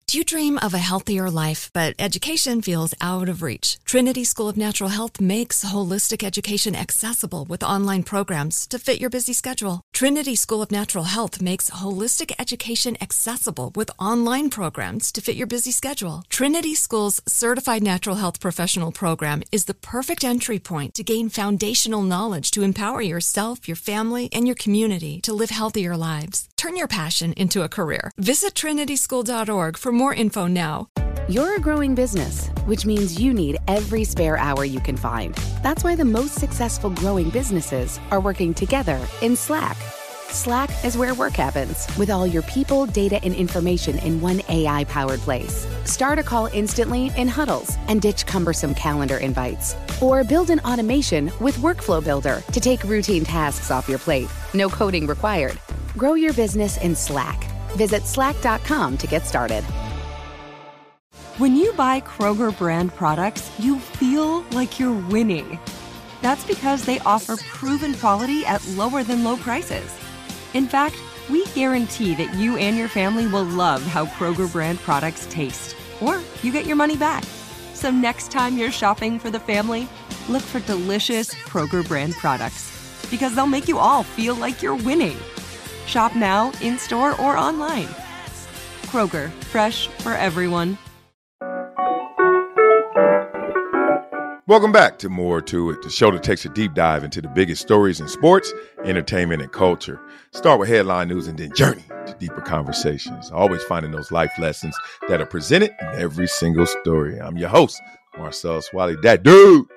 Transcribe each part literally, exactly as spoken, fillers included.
Do you dream of a healthier life, but education feels out of reach? Trinity School of Natural Health makes holistic education accessible with online programs to fit your busy schedule. Trinity School of Natural Health makes holistic education accessible with online programs to fit your busy schedule. Trinity School's Certified Natural Health Professional Program is the perfect entry point to gain foundational knowledge to empower yourself, your family, and your community to live healthier lives. Turn your passion into a career. Visit trinity school dot org for more info now. You're a growing business, which means you need every spare hour you can find. That's why the most successful growing businesses are working together in Slack. Slack is where work happens, with all your people, data, and information in one A I-powered place. Start a call instantly in huddles and ditch cumbersome calendar invites. Or build an automation with Workflow Builder to take routine tasks off your plate. No coding required. Grow your business in Slack. Visit slack dot com to get started. When you buy Kroger brand products, you feel like you're winning. That's because they offer proven quality at lower than low prices. In fact, we guarantee that you and your family will love how Kroger brand products taste, or you get your money back. So next time you're shopping for the family, look for delicious Kroger brand products, because they'll make you all feel like you're winning. Shop now, in-store, or online. Kroger, fresh for everyone. Welcome back to More to It, the show that takes a deep dive into the biggest stories in sports, entertainment, and culture. Start with headline news and then journey to deeper conversations. Always finding those life lessons that are presented in every single story. I'm your host, Marcel Swally, that dude.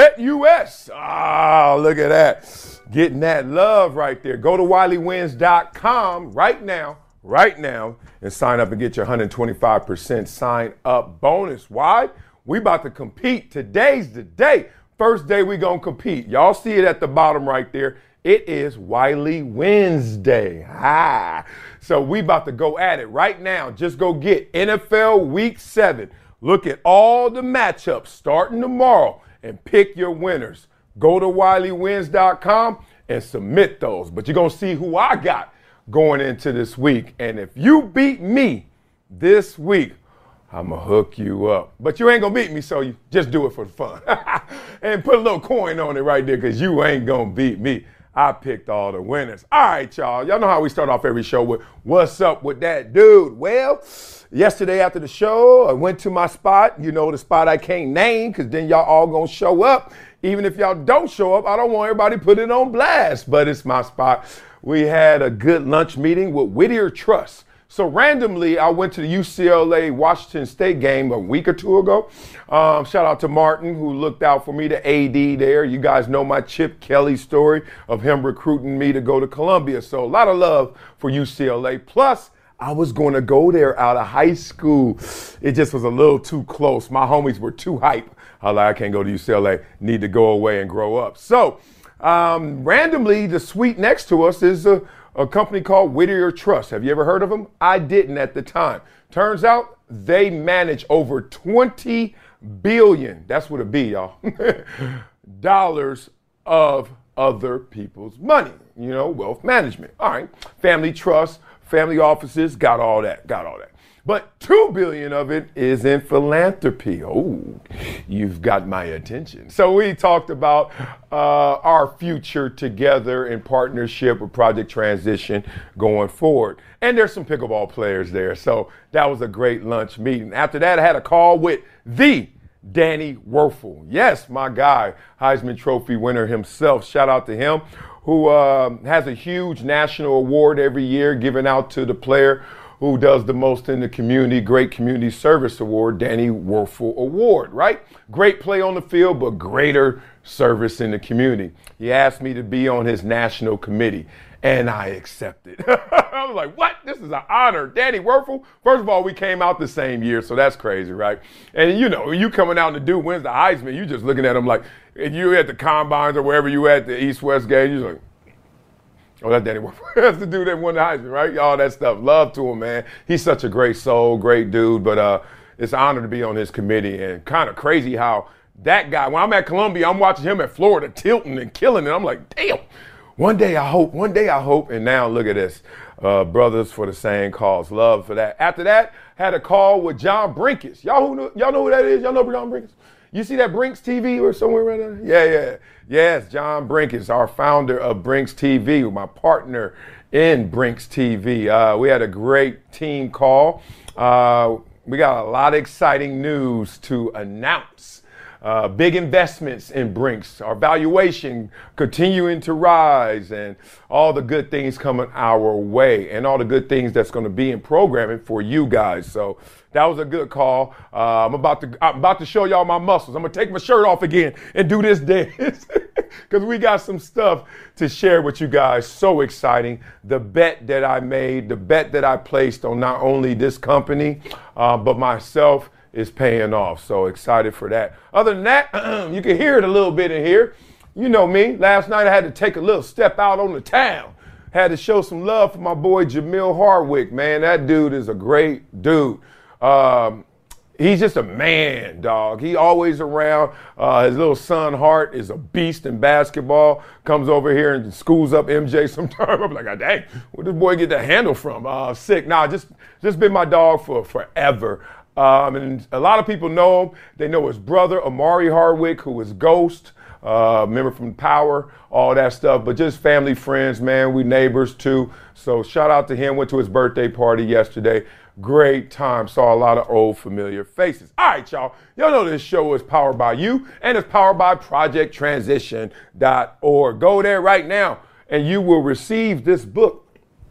BetUS. Ah, look at that. Getting that love right there. Go to wiley wins dot com right now, right now, and sign up and get your one hundred twenty-five percent sign up bonus. Why? We about to compete. Today's the day. First day we gonna compete. Y'all see it at the bottom right there. It is Wiley Wednesday. Ah. So we about to go at it right now. Just go get N F L Week seven. Look at all the matchups starting tomorrow and pick your winners. Go to wiley wins dot com and submit those. But you're gonna see who I got going into this week. And if you beat me this week, I'm going to hook you up. But you ain't going to beat me, so you just do it for the fun. And put a little coin on it right there, because you ain't going to beat me. I picked all the winners. All right, y'all. Y'all know how we start off every show with what's up with that dude. Well, yesterday after the show, I went to my spot. You know, the spot I can't name, because then y'all all going to show up. Even if y'all don't show up, I don't want everybody to put it on blast. But it's my spot. We had a good lunch meeting with Whittier Trust. So randomly, I went to the U C L A-Washington State game a week or two ago. Um, shout out to Martin, who looked out for me, the A D there. You guys know my Chip Kelly story of him recruiting me to go to Columbia. So a lot of love for U C L A. Plus, I was going to go there out of high school. It just was a little too close. My homies were too hype. I was like, I can't go to U C L A. Need to go away and grow up. So um, randomly, the suite next to us is a a company called Whittier Trust. Have you ever heard of them? I didn't at the time. Turns out they manage over twenty billion, that's what it be, y'all, dollars of other people's money. You know, wealth management. All right. Family trust, family offices, got all that, got all that. But two billion of it is in philanthropy. Oh, you've got my attention. So we talked about uh, our future together in partnership with Project Transition going forward. And there's some pickleball players there. So that was a great lunch meeting. After that, I had a call with the Danny Wuerffel. Yes, my guy, Heisman Trophy winner himself. Shout out to him, who uh, has a huge national award every year given out to the player who does the most in the community, Great Community Service Award, Danny Wuerffel Award, right? Great play on the field, but greater service in the community. He asked me to be on his national committee, and I accepted. I was like, what? This is an honor. Danny Wuerffel? First of all, we came out the same year, so that's crazy, right? And you know, you coming out and the dude wins the Heisman, you just looking at him like, if you at the combines or wherever you at, the East-West game, you're like, oh, that's Danny Wuerffel. That's the dude that won the Heisman, right? All that stuff. Love to him, man. He's such a great soul, great dude. But uh, it's an honor to be on his committee. And kind of crazy how that guy, when I'm at Columbia, I'm watching him at Florida tilting and killing it. I'm like, damn, one day I hope, one day I hope. And now look at this. Uh, brothers for the same cause. Love for that. After that, had a call with John Brinkus. Y'all who know, y'all know who that is? Y'all know John Brinkus? You see that Brinks T V or somewhere right there? Yeah, yeah. Yes, John Brinkus, our founder of Brinks T V, my partner in Brinks T V. Uh, we had a great team call. Uh, we got a lot of exciting news to announce. Uh, big investments in Brinks, our valuation continuing to rise, and all the good things coming our way, and all the good things that's going to be in programming for you guys. So that was a good call. Uh, I'm about to I'm about to show y'all my muscles. I'm gonna take my shirt off again and do this dance because we got some stuff to share with you guys. So exciting! The bet that I made, the bet that I placed on not only this company uh, but myself, is paying off. So excited for that. Other than that, you can hear it a little bit in here. You know me. Last night I had to take a little step out on the town. Had to show some love for my boy Jamil Hardwick, man. That dude is a great dude. Um, he's just a man, dog. He always around. Uh, his little son Hart is a beast in basketball. Comes over here and schools up M J sometimes. I'm like, dang, where did this boy get the handle from? Uh, sick. Nah, just just been my dog for forever. Um, and a lot of people know him. They know his brother, Amari Hardwick, who is Ghost, uh, member from Power, all that stuff. But just family, friends, man. We neighbors, too. So shout out to him. Went to his birthday party yesterday. Great time. Saw a lot of old familiar faces. All right, y'all. Y'all know this show is powered by you, and it's powered by project transition dot org. Go there right now, and you will receive this book.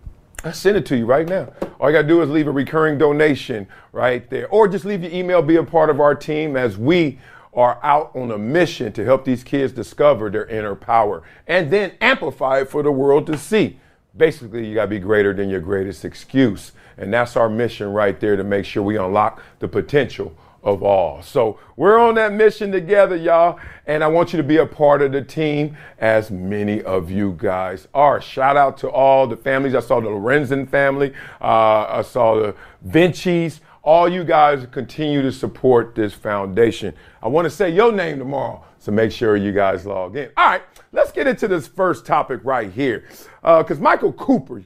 I send it to you right now. All you got to do is leave a recurring donation right there. Or just leave your email, be a part of our team as we are out on a mission to help these kids discover their inner power and then amplify it for the world to see. Basically, you got to be greater than your greatest excuse. And that's our mission right there, to make sure we unlock the potential of all. So we're on that mission together, y'all. And I want you to be a part of the team, as many of you guys are. Shout out to all the families. I saw the Lorenzen family. Uh, I saw the Vinci's. All you guys continue to support this foundation. I want to say your name tomorrow, so make sure you guys log in. All right, let's get into this first topic right here. Because uh, Michael Cooper,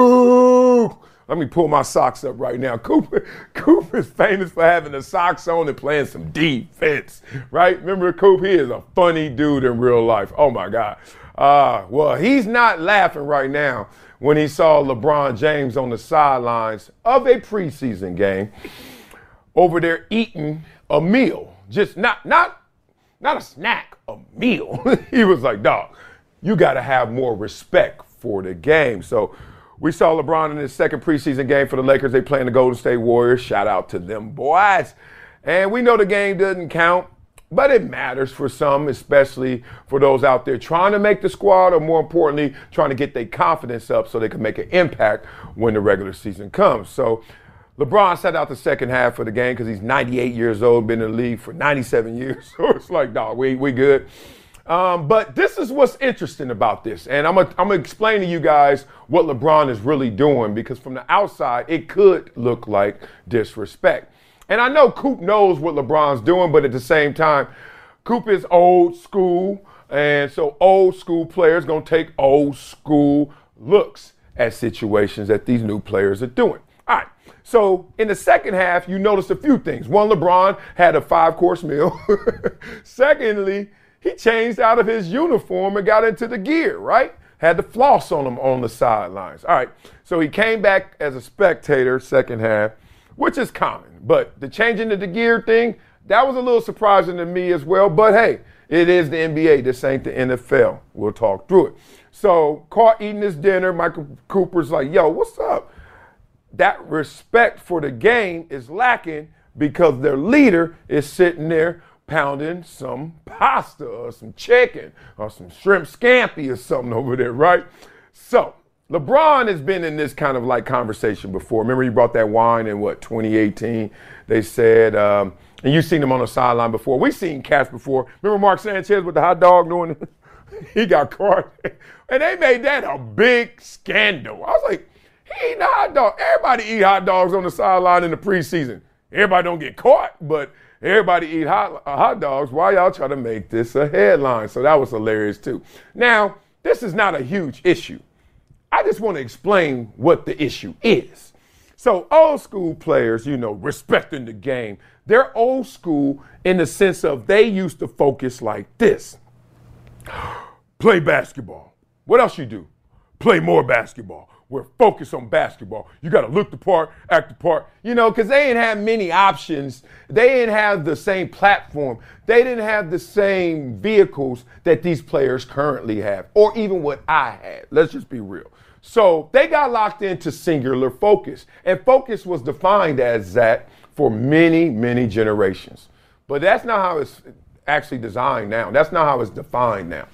Coop, let me pull my socks up right now. Cooper, Cooper is famous for having the socks on and playing some defense, right? Remember Coop? He is a funny dude in real life. Oh, my God. Uh, well, he's not laughing right now when he saw LeBron James on the sidelines of a preseason game over there eating a meal. Just not, not, not a snack, a meal. He was like, dog, you got to have more respect for the game. So we saw LeBron in his second preseason game for the Lakers. They playing the Golden State Warriors. Shout out to them boys. And we know the game doesn't count, but it matters for some, especially for those out there trying to make the squad, or more importantly, trying to get their confidence up so they can make an impact when the regular season comes. So LeBron sat out the second half of the game because he's ninety-eight years old, been in the league for ninety-seven years. So it's like, dog, we, we good. Um, but this is what's interesting about this. And I'm going I'm to explain to you guys what LeBron is really doing, because from the outside, it could look like disrespect. And I know Coop knows what LeBron's doing, but at the same time, Coop is old school. And so old school players going to take old school looks at situations that these new players are doing. All right. So in the second half, you notice a few things. One, LeBron had a five-course meal. Secondly, he changed out of his uniform and got into the gear, right? Had the floss on him on the sidelines. All right, so he came back as a spectator second half, which is common. But the changing of the gear thing, that was a little surprising to me as well. But hey, it is the N B A. This ain't the N F L. We'll talk through it. So caught eating his dinner, Michael Cooper's like, yo, what's up? That respect for the game is lacking because their leader is sitting there pounding some pasta or some chicken or some shrimp scampi or something over there, right? So LeBron has been in this kind of like conversation before. Remember he brought that wine in, what, twenty eighteen? They said, um, and you've seen him on the sideline before. We've seen cats before. Remember Mark Sanchez with the hot dog doing it? He got caught. And they made that a big scandal. I was like, he eating a hot dog. Everybody eat hot dogs on the sideline in the preseason. Everybody don't get caught, but everybody eat hot, uh, hot dogs. Why y'all try to make this a headline? So that was hilarious too. Now, this is not a huge issue. I just want to explain what the issue is. So old school players, you know, respecting the game, they're old school in the sense of they used to focus like this. Play basketball. What else you do? Play more basketball. We're focused on basketball. You got to look the part, act the part, you know, because they didn't have many options. They didn't have the same platform. They didn't have the same vehicles that these players currently have, or even what I had. Let's just be real. So they got locked into singular focus, and focus was defined as that for many, many generations. But that's not how it's actually designed now. That's not how it's defined now.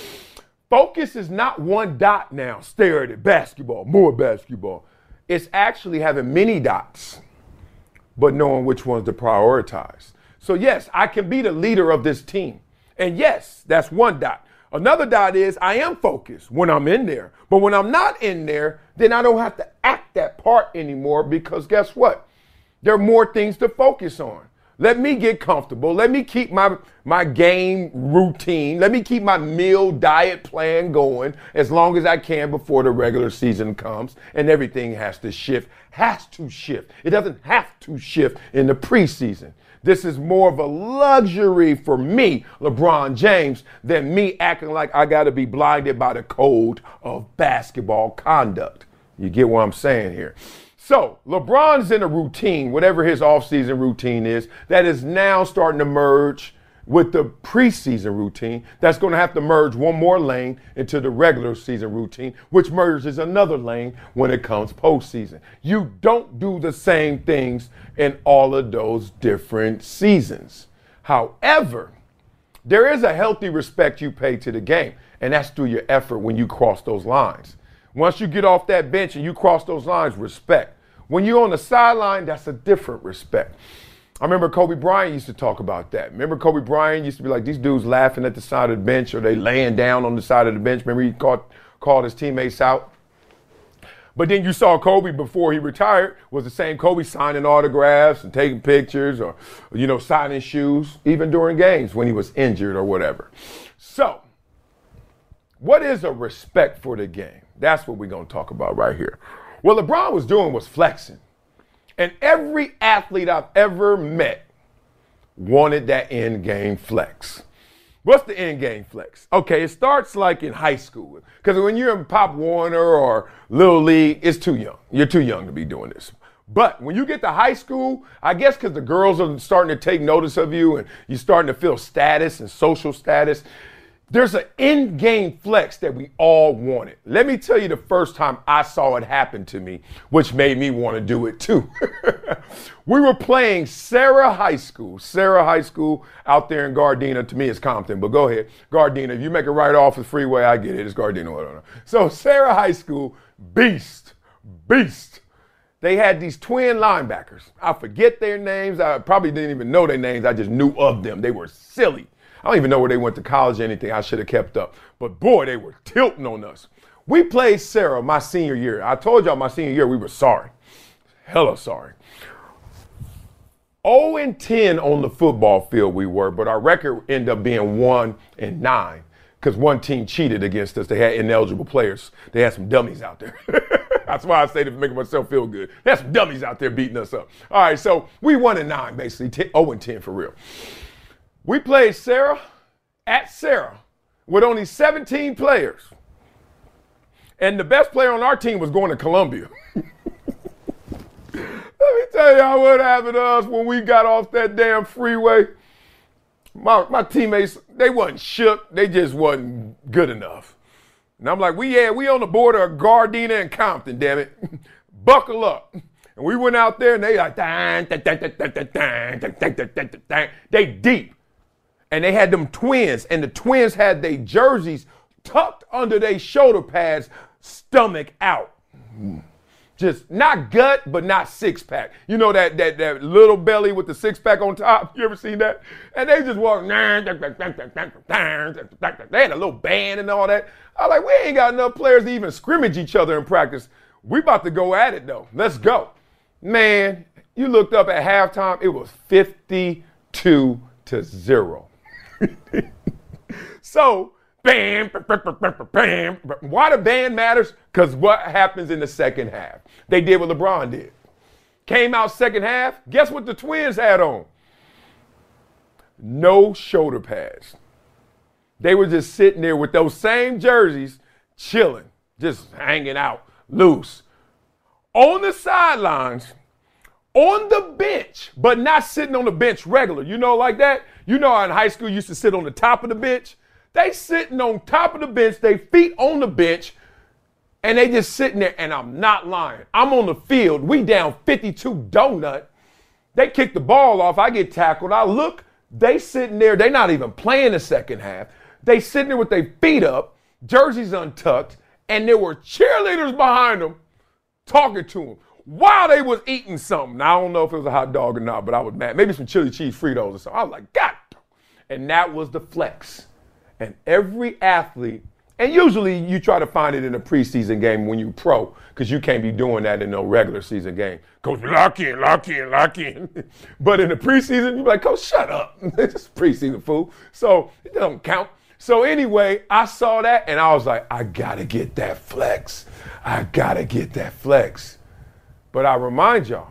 Focus is not one dot now, stare at it, basketball, more basketball. It's actually having many dots, but knowing which ones to prioritize. So yes, I can be the leader of this team. And yes, that's one dot. Another dot is I am focused when I'm in there. But when I'm not in there, then I don't have to act that part anymore because guess what? There are more things to focus on. Let me get comfortable. Let me keep my, my game routine. Let me keep my meal diet plan going as long as I can before the regular season comes. And everything has to shift, has to shift. It doesn't have to shift in the preseason. This is more of a luxury for me, LeBron James, than me acting like I got to be blinded by the code of basketball conduct. You get what I'm saying here? So LeBron's in a routine, whatever his offseason routine is, that is now starting to merge with the preseason routine. That's going to have to merge one more lane into the regular season routine, which merges another lane when it comes postseason. You don't do the same things in all of those different seasons. However, there is a healthy respect you pay to the game, and that's through your effort when you cross those lines. Once you get off that bench and you cross those lines, respect. When you're on the sideline, that's a different respect. I remember Kobe Bryant used to talk about that. Remember Kobe Bryant used to be like, these dudes laughing at the side of the bench or they laying down on the side of the bench. Remember he called, called his teammates out? But then you saw Kobe before he retired was the same Kobe signing autographs and taking pictures or, you know, signing shoes, even during games when he was injured or whatever. So what is a respect for the game? That's what we're going to talk about right here. What LeBron was doing was flexing. And every athlete I've ever met wanted that end game flex. What's the end game flex? Okay, it starts like in high school. Because when you're in Pop Warner or Little League, it's too young. You're too young to be doing this. But when you get to high school, I guess because the girls are starting to take notice of you and you're starting to feel status and social status, there's an in-game flex that we all wanted. Let me tell you the first time I saw it happen to me, which made me want to do it too. We were playing Sarah High School. Sarah High School out there in Gardena. To me, it's Compton, but go ahead. Gardena. If you make it right off the freeway, I get it. It's Gardena. I don't know. So Sarah High School, beast, beast. They had these twin linebackers. I forget their names. I probably didn't even know their names. I just knew of them. They were silly. I don't even know where they went to college or anything. I should have kept up. But boy, they were tilting on us. We played Sarah my senior year. I told y'all my senior year we were sorry. Hella sorry. oh and ten on the football field we were, but our record ended up being one and nine because one team cheated against us. They had ineligible players. They had some dummies out there. That's why I say to make myself feel good. They had some dummies out there beating us up. All right, so we one and nine basically, oh and ten for real. We played Sarah at Sarah with only seventeen players. And the best player on our team was going to Columbia. Let me tell y'all what happened to us when we got off that damn freeway. My, my teammates, they wasn't shook. They just wasn't good enough. And I'm like, we yeah, we on the border of Gardena and Compton, damn it. Buckle up. And we went out there and they like, dang, dang, dang, dang, dang, dang, dang, dang, dang, dang. They deep. And they had them twins, and the twins had their jerseys tucked under their shoulder pads, stomach out. Just not gut, but not six pack. You know that that that little belly with the six pack on top? You ever seen that? And they just walked, they had a little band and all that. I was like, we ain't got enough players to even scrimmage each other in practice. We about to go at it though. Let's go. Man, you looked up at halftime, it was fifty-two to zero. So, bam, bam, bam. Why the band matters? Because what happens in the second half? They did what LeBron did. Came out second half. Guess what the Twins had on? No shoulder pads. They were just sitting there with those same jerseys, chilling, just hanging out loose. On the sidelines, on the bench, but not sitting on the bench regular. You know, like that? You know how in high school you used to sit on the top of the bench? They sitting on top of the bench, they feet on the bench, and they just sitting there, and I'm not lying. I'm on the field. We down fifty-two donut. They kick the ball off. I get tackled. I look. They sitting there. They not even playing the second half. They sitting there with their feet up, jerseys untucked, and there were cheerleaders behind them talking to them while they was eating something. Now, I don't know if it was a hot dog or not, but I was mad. Maybe some chili cheese Fritos or something. I was like, God. And that was the flex. And every athlete, and usually you try to find it in a preseason game when you pro, because you can't be doing that in no regular season game. Coach, lock in, lock in, lock in. But in the preseason, you're like, Coach, shut up. It's preseason, fool. So it doesn't count. So anyway, I saw that, and I was like, I got to get that flex. I got to get that flex. But I remind y'all,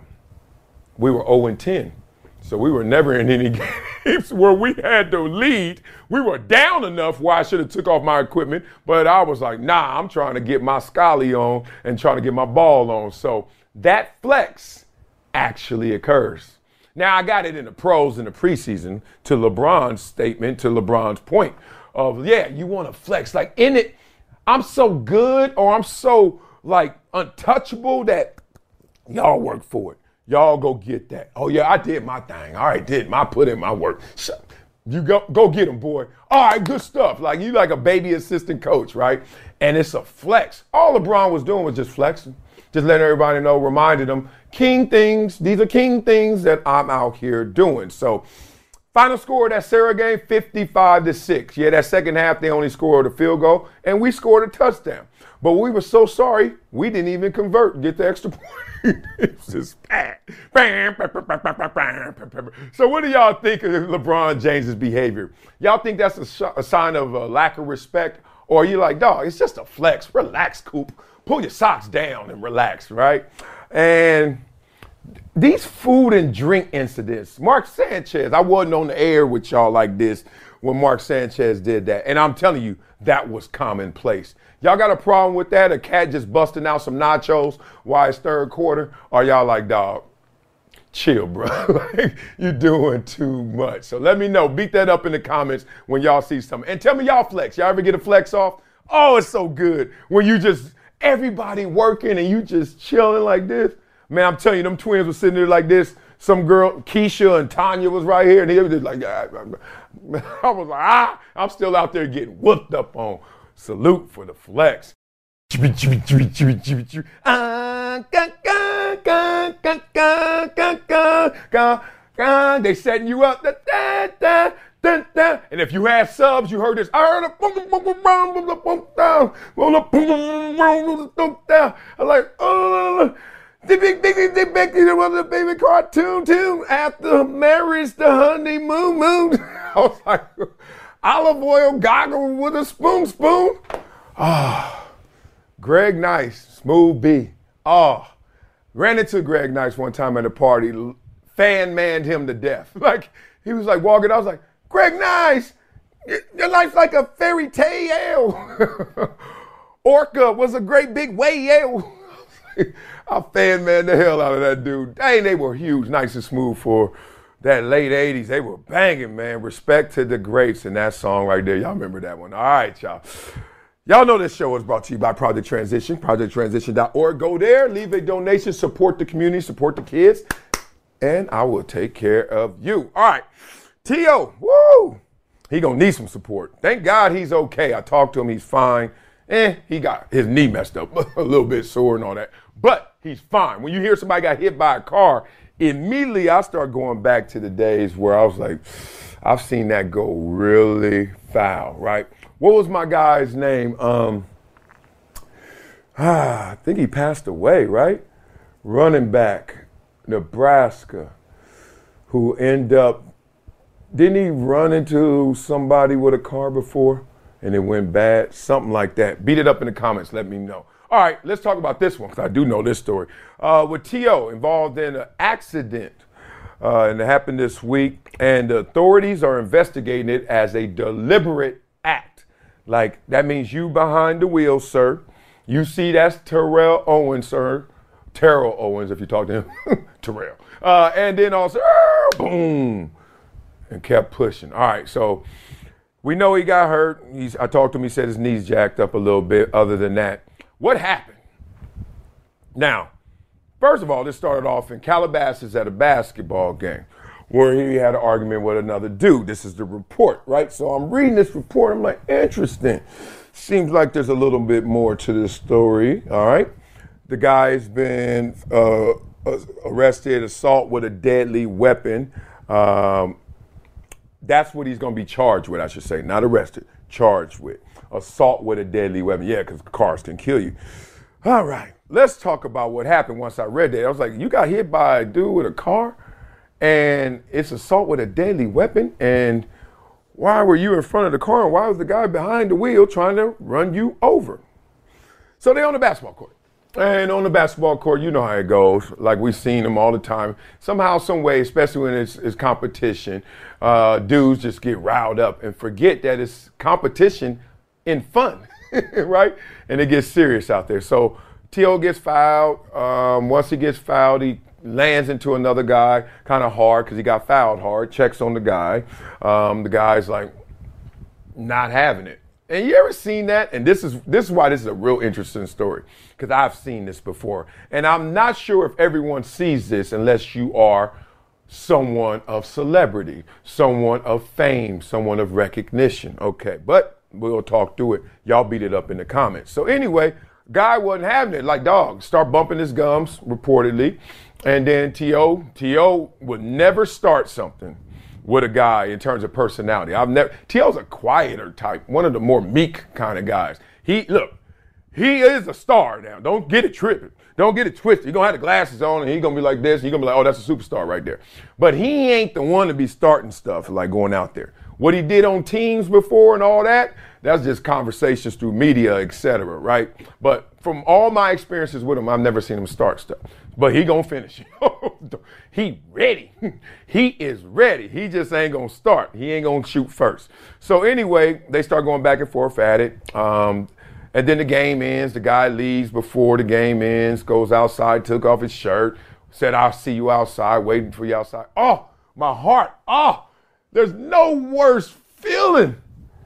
we were oh and ten. So we were never in any games where we had to lead. We were down enough where I should have took off my equipment, but I was like, nah, I'm trying to get my Scully on and trying to get my ball on. So that flex actually occurs. Now, I got it in the pros in the preseason to LeBron's statement, to LeBron's point of, yeah, you want to flex. Like in it, I'm so good or I'm so like untouchable that y'all work for it. Y'all go get that. Oh, yeah, I did my thing. All right, did my put in my work. You go go get him, boy. All right, good stuff. Like you like a baby assistant coach, right? And it's a flex. All LeBron was doing was just flexing. Just letting everybody know, reminded them, king things, these are king things that I'm out here doing. So final score of that Sarah game, fifty-five to six. Yeah, that second half, they only scored a field goal, and we scored a touchdown. But we were so sorry, we didn't even convert and get the extra point. It's just bad. So what do y'all think of LeBron James's behavior? Y'all think that's a, sh- a sign of a lack of respect? Or are you like, dog, it's just a flex. Relax, Coop. Pull your socks down and relax, right? And these food and drink incidents, Mark Sanchez, I wasn't on the air with y'all like this when Mark Sanchez did that. And I'm telling you, that was commonplace. Y'all got a problem with that? A cat just busting out some nachos while it's third quarter? Or y'all like, dog, chill, bro. Like, you're doing too much. So let me know. Beat that up in the comments when y'all see something. And tell me y'all flex. Y'all ever get a flex off? Oh, it's so good when you just, everybody working and you just chilling like this. Man, I'm telling you, them twins were sitting there like this. Some girl, Keisha and Tanya was right here, and they were just like, ah. I was like, ah, I'm still out there getting whooped up on. Salute for the flex. They setting you up. And if you had subs, you heard this. I was like, oh. The big, big, big, big, big, was a baby cartoon too. After marriage, the honeymoon, moon. I was like, olive oil goggle with a spoon, spoon. Ah, oh, Greg Nice, Smooth B. Oh, ran into Greg Nice one time at a party. Fan manned him to death. Like he was like walking. I was like, Greg Nice, your life's like a fairy tale. Orca was a great big whale. I fan man the hell out of that dude. Dang, they were huge, nice and smooth for that late eighties. They were banging, man. Respect to the greats in that song right there. Y'all remember that one. All right, y'all. Y'all know this show is brought to you by Project Transition, project transition dot org. Go there, leave a donation, support the community, support the kids, and I will take care of you. All right, T O, woo! He gonna need some support. Thank God he's okay. I talked to him, he's fine. Eh, he got his knee messed up, a little bit sore and all that. But he's fine. When you hear somebody got hit by a car, immediately I start going back to the days where I was like, I've seen that go really foul, right? What was my guy's name? Um, ah, I think he passed away, right? Running back, Nebraska, who ended up, didn't he run into somebody with a car before? And it went bad, something like that. Beat it up in the comments, let me know. All right, let's talk about this one because I do know this story. Uh, with T O involved in an accident, uh, and it happened this week, and the authorities are investigating it as a deliberate act. Like, that means you behind the wheel, sir. You see that's Terrell Owens, sir. Terrell Owens, if you talk to him. Terrell. Uh, and then also, boom, and kept pushing. All right, so we know he got hurt. He's, I talked to him. He said his knees jacked up a little bit. Other than that, what happened? Now, first of all, this started off in Calabasas at a basketball game where he had an argument with another dude. This is the report, right? So I'm reading this report. I'm like, interesting. Seems like there's a little bit more to this story, all right? The guy's been uh, arrested, assault with a deadly weapon. Um, that's what he's going to be charged with, I should say. Not arrested, charged with. Assault with a deadly weapon. Yeah, because cars can kill you. All right, let's talk about what happened once I read that. I was like, you got hit by a dude with a car, and it's assault with a deadly weapon, and why were you in front of the car, and why was the guy behind the wheel trying to run you over? So they're on the basketball court. And on the basketball court, you know how it goes. Like, we've seen them all the time. Somehow, some way, especially when it's, it's competition, uh, dudes just get riled up and forget that it's competition in fun, right? And it gets serious out there. So T O gets fouled. Um, once he gets fouled, he lands into another guy kind of hard because he got fouled hard, checks on the guy. Um, the guy's like not having it. And you ever seen that? And this is this is why this is a real interesting story, because I've seen this before. And I'm not sure if everyone sees this unless you are someone of celebrity, someone of fame, someone of recognition. Okay, but we'll talk through it. Y'all beat it up in the comments. So anyway, guy wasn't having it. Like, dog, start bumping his gums, reportedly. And then T O, T O would never start something with a guy in terms of personality. I've never, T O's a quieter type, one of the more meek kind of guys. He, look, he is a star now. Don't get it tripping. Don't get it twisted. You're going to have the glasses on and he's going to be like this. And you're going to be like, oh, that's a superstar right there. But he ain't the one to be starting stuff like going out there. What he did on teams before and all that, that's just conversations through media, et cetera, right? But from all my experiences with him, I've never seen him start stuff. But he gonna finish. He ready. He is ready. He just ain't gonna start. He ain't gonna shoot first. So anyway, they start going back and forth at it. Um, and then the game ends. The guy leaves before the game ends, goes outside, took off his shirt, said, I'll see you outside, waiting for you outside. Oh, my heart. Oh, there's no worse feeling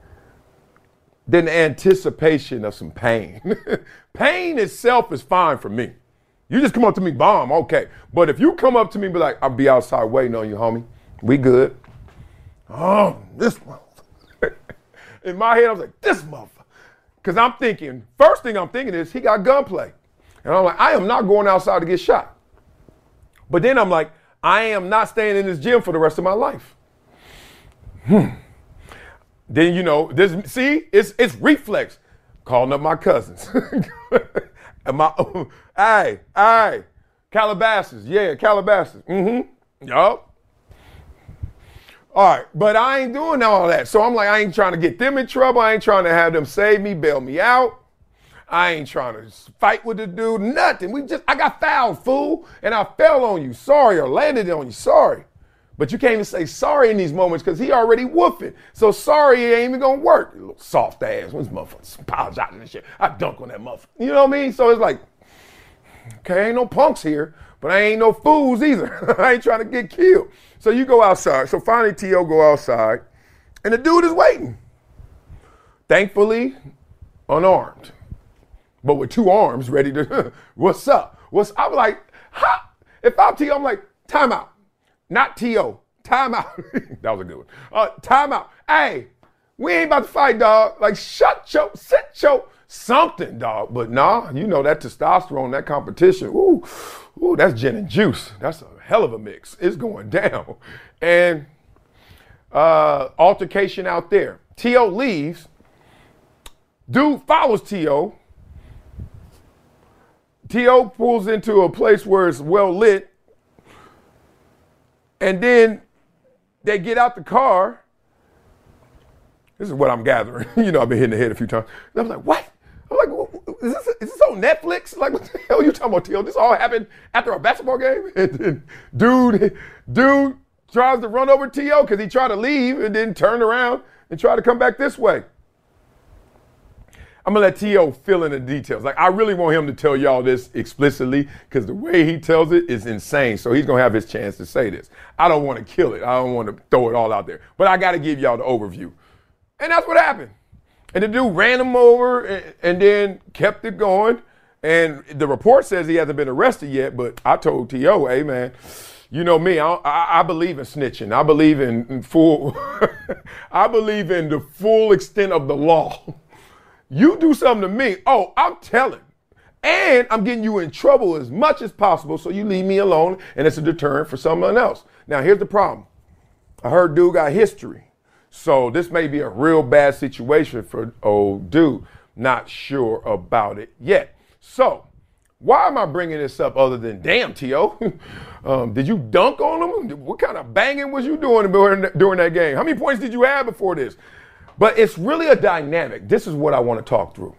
than the anticipation of some pain. Pain itself is fine for me. You just come up to me, bomb, okay. But if you come up to me and be like, I'll be outside waiting on you, homie. We good. Oh, this motherfucker. In my head, I was like, this motherfucker. Because I'm thinking, first thing I'm thinking is he got gunplay. And I'm like, I am not going outside to get shot. But then I'm like, I am not staying in this gym for the rest of my life. Hmm. Then, you know, this, see, it's it's reflex. Calling up my cousins. And my, hey, hey, Calabasas, yeah, Calabasas, mm-hmm, yup. All right, but I ain't doing all that. So I'm like, I ain't trying to get them in trouble. I ain't trying to have them save me, bail me out. I ain't trying to fight with the dude, nothing. We just, I got fouled, fool, and I fell on you, sorry, or landed on you, sorry. But you can't even say sorry in these moments because he already whooping. So sorry, it ain't even gonna work. You little soft ass. When's motherfuckers apologizing and shit? I dunk on that motherfucker. You know what I mean? So it's like, okay, ain't no punks here, but I ain't no fools either. I ain't trying to get killed. So you go outside. So finally T O go outside and the dude is waiting. Thankfully, unarmed, but with two arms ready to, what's up? What's, I'm like, ha! If I'm T O, I'm like, time out. Not T O. Time out. That was a good one. Uh, time out. Hey, we ain't about to fight, dog. Like, shut your, sit your, something, dog. But nah, you know that testosterone, that competition, ooh, ooh, that's gin and juice. That's a hell of a mix. It's going down. And uh, altercation out there. T O leaves. Dude follows T O. T O pulls into a place where it's well lit. And then they get out the car. This is what I'm gathering. You know, I've been hitting the head a few times. And I'm like, what? I'm like, is this, is this on Netflix? Like, what the hell are you talking about, T O? This all happened after a basketball game? And then dude, dude tries to run over T O because he tried to leave and then turned around and tried to come back this way. I'm going to let T O fill in the details. Like, I really want him to tell y'all this explicitly because the way he tells it is insane. So he's going to have his chance to say this. I don't want to kill it. I don't want to throw it all out there. But I got to give y'all the overview. And that's what happened. And the dude ran him over and, and then kept it going. And the report says he hasn't been arrested yet, but I told T O, hey, man, you know me, I, I, I believe in snitching. I believe in, in full, I believe in the full extent of the law. You do something to me, oh, I'm telling. And I'm getting you in trouble as much as possible so you leave me alone and it's a deterrent for someone else. Now, here's the problem. I heard dude got history. So this may be a real bad situation for old dude. Not sure about it yet. So why am I bringing this up other than, damn, T O? um, did you dunk on him? What kind of banging was you doing during, during that game? How many points did you have before this? But it's really a dynamic. This is what I want to talk through.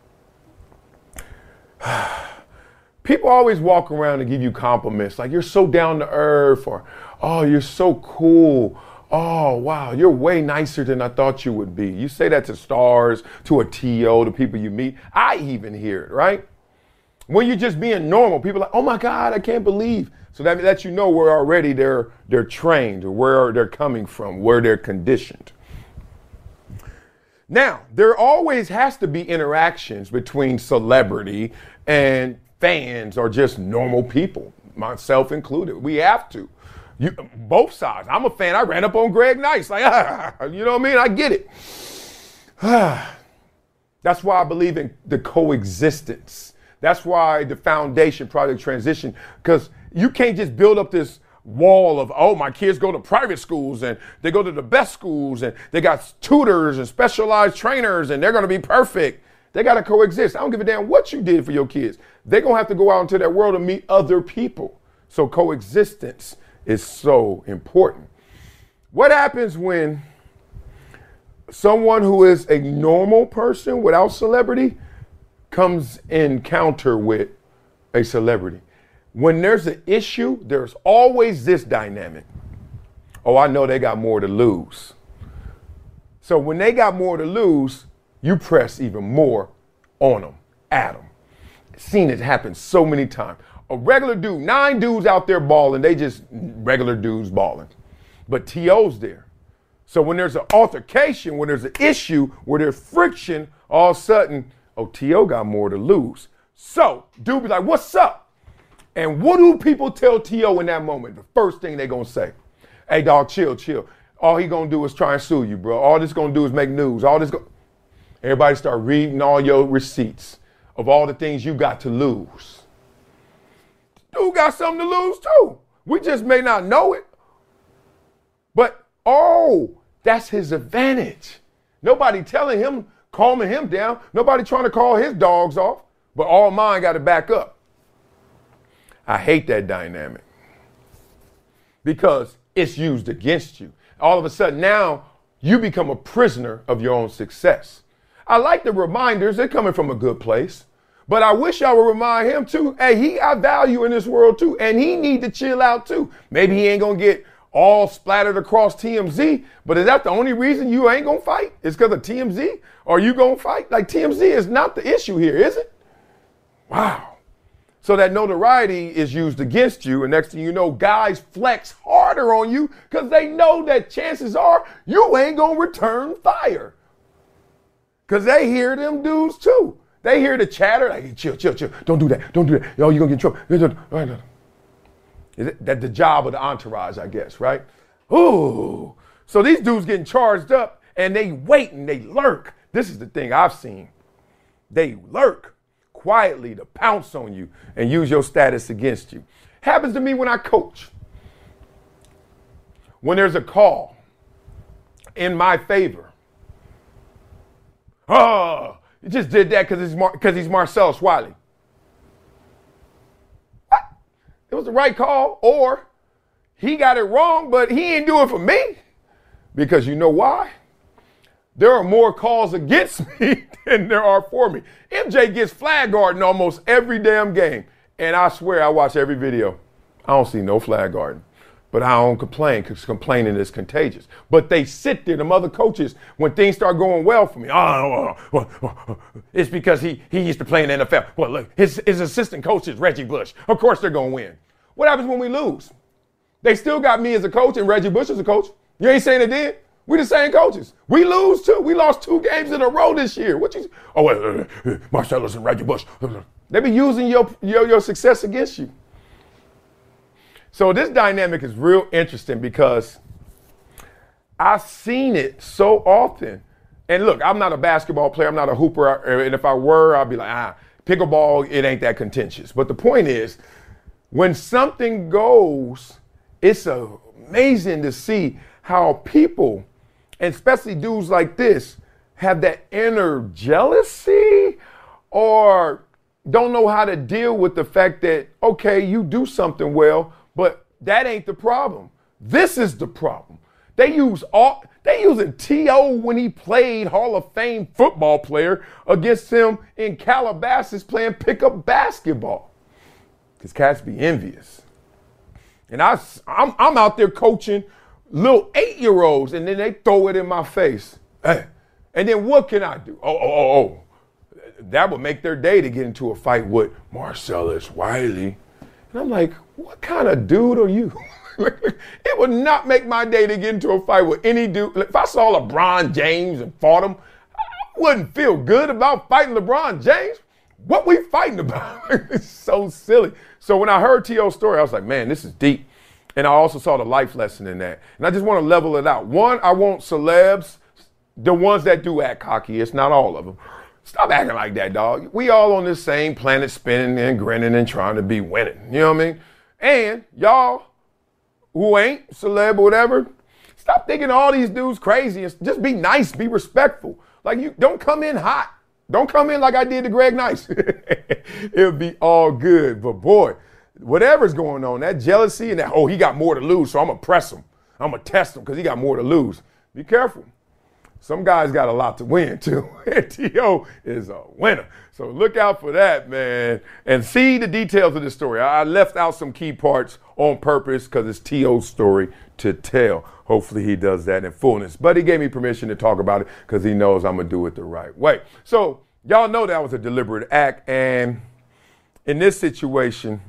People always walk around and give you compliments like you're so down to earth or, oh, you're so cool. Oh, wow, you're way nicer than I thought you would be. You say that to stars, to a T O, to people you meet. I even hear it, right? When you're just being normal, people are like, oh my God, I can't believe. So that lets you know where already they're they're trained, or where they're coming from, where they're conditioned. Now, there always has to be interactions between celebrity and fans or just normal people, myself included. We have to. You, both sides. I'm a fan. I ran up on Greg Nice. Like, ah, you know what I mean? I get it. That's why I believe in the coexistence. That's why the foundation, Project Transition, because you can't just build up this wall of, oh, my kids go to private schools and they go to the best schools and they got tutors and specialized trainers and they're going to be perfect. They got to coexist. I don't give a damn what you did for your kids. They're going to have to go out into that world and meet other people. So coexistence is so important. What happens when someone who is a normal person without celebrity comes in encounter with a celebrity? When there's an issue, there's always this dynamic. Oh, I know they got more to lose. So when they got more to lose, you press even more on them, at them. Seen it happen so many times. A regular dude, nine dudes out there balling, they just regular dudes balling. But T O's there. So when there's an altercation, when there's an issue, where there's friction, all of a sudden, oh, T O got more to lose. So dude be like, what's up? And what do people tell T O in that moment? The first thing they gonna say, hey dog, chill, chill. All he gonna do is try and sue you, bro. All this gonna do is make news. All this go. Everybody start reading all your receipts of all the things you got to lose. Dude got something to lose too. We just may not know it. But, oh, that's his advantage. Nobody telling him, calming him down. Nobody trying to call his dogs off. But all mine got to back up. I hate that dynamic. Because it's used against you. All of a sudden now, you become a prisoner of your own success. I like the reminders. They're coming from a good place. But I wish I would remind him too, hey, he got value in this world too, and he need to chill out too. Maybe he ain't gonna get all splattered across T M Z, but is that the only reason you ain't gonna fight? It's because of T M Z? Or you gonna fight? Like, T M Z is not the issue here, is it? Wow. So that notoriety is used against you, and next thing you know, guys flex harder on you because they know that chances are you ain't gonna return fire. Because they hear them dudes too. They hear the chatter, like, hey, chill, chill, chill. Don't do that. Don't do that. Yo, you're going to get in trouble. Is it, that's the job of the entourage, I guess, right? Ooh. So these dudes getting charged up, and they wait and they lurk. This is the thing I've seen. They lurk quietly to pounce on you and use your status against you. Happens to me when I coach. When there's a call in my favor. Oh, he just did that because he's, Mar- he's Marcellus Wiley. What? It was the right call, or he got it wrong, but he ain't do it for me. Because you know why? there are more calls against me than there are for me. M J gets flag guarding almost every damn game. And I swear I watch every video. I don't see no flag guarding. But I don't complain because complaining is contagious. But they sit there, them other coaches, when things start going well for me. Oh, well, well, it's because he, he used to play in the N F L. Well, look, his, his assistant coach is Reggie Bush. Of course they're going to win. What happens when we lose? They still got me as a coach and Reggie Bush as a coach. You ain't saying it did? We the same coaches. We lose too. We lost two games in a row this year. What you? Oh, uh, uh, Marcellus and Reggie Bush. They be using your, your your success against you. So this dynamic is real interesting because I've seen it so often. And look, I'm not a basketball player. I'm not a hooper. And if I were, I'd be like, ah, pickleball, it ain't that contentious. But the point is, when something goes, it's amazing to see how people, and especially dudes like this, have that inner jealousy or don't know how to deal with the fact that, okay, you do something well, but that ain't the problem. This is the problem. They use all they using T O when he played Hall of Fame football player against him in Calabasas playing pickup basketball. Because cats be envious. And I, I'm, I'm out there coaching little eight-year-olds, and then they throw it in my face. Hey. And then what can I do? Oh, oh, oh, oh. That would make their day to get into a fight with Marcellus Wiley. And I'm like, what kind of dude are you? It would not make my day to get into a fight with any dude. If I saw LeBron James and fought him, I wouldn't feel good about fighting LeBron James. What we fighting about? It's so silly. So when I heard T O's story, I was like, man, this is deep. And I also saw the life lesson in that. And I just want to level it out. One, I want celebs, the ones that do act cocky, it's not all of them. Stop acting like that, dog. We all on this same planet spinning and grinning and trying to be winning. You know what I mean? And y'all who ain't celeb or whatever, stop thinking all these dudes crazy and just be nice, be respectful. Like, you don't come in hot. Don't come in like I did to Greg Nice. It'll be all good. But boy, whatever's going on, that jealousy and that, oh, he got more to lose, so I'm going to press him. I'm going to test him because he got more to lose. Be careful. Some guys got a lot to win, too. T O is a winner. So look out for that, man. And see the details of the story. I left out some key parts on purpose because it's T O's story to tell. Hopefully he does that in fullness. But he gave me permission to talk about it because he knows I'm going to do it the right way. So y'all know that was a deliberate act. And in this situation,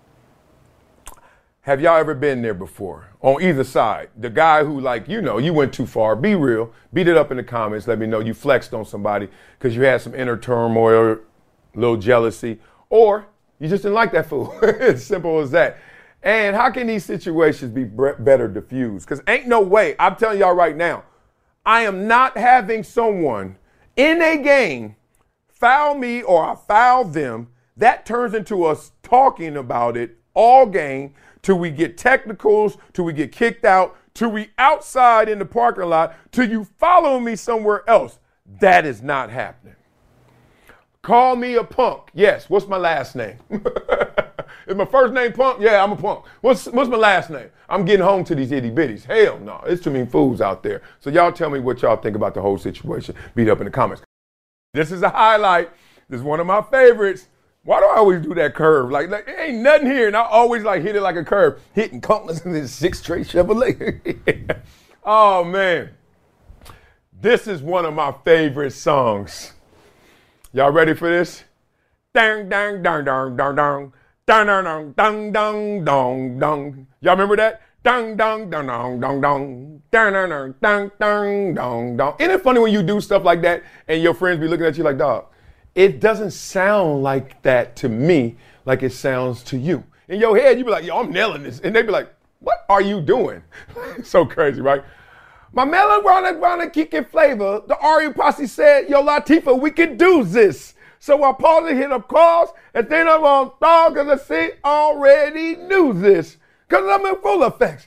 have y'all ever been there before? On either side. The guy who, like, you know, you went too far. Be real. Beat it up in the comments. Let me know you flexed on somebody because you had some inner turmoil, a little jealousy, or you just didn't like that fool. It's simple as that. And how can these situations be better diffused? Because ain't no way, I'm telling y'all right now, I am not having someone in a game foul me or I foul them. That turns into us talking about it all game till we get technicals, till we get kicked out, till we outside in the parking lot, till you follow me somewhere else. That is not happening. Call me a punk. Yes. What's my last name? Is my first name Punk? Yeah, I'm a punk. What's what's my last name? I'm getting home to these itty bitties. Hell no. There's too many fools out there. So y'all tell me what y'all think about the whole situation. Beat up in the comments. This is a highlight. This is one of my favorites. Why do I always do that curve? Like, like there ain't nothing here, and I always like hit it like a curve. Hitting countless in this six straight Chevrolet. Oh, man. This is one of my favorite songs. Y'all ready for this? Dang, dang, dang, dang, dang, dang. Dang, dang, dang, dang, dang, dang, dang. Y'all remember that? Dang, dang, dang, dang, dang, dang. Dang, dang, dang, dang, dang, dang, dang. Isn't it funny when you do stuff like that and your friends be looking at you like, dog, it doesn't sound like that to me like it sounds to you. In your head, you be like, yo, I'm nailing this. And they be like, what are you doing? So crazy, right? My melon wanna wanna kick it flavor. The R U posse said, yo, Latifah, we can do this. So I paused and hit up calls, and then I'm on dog, cause I see already knew this. Cause I'm in full effects.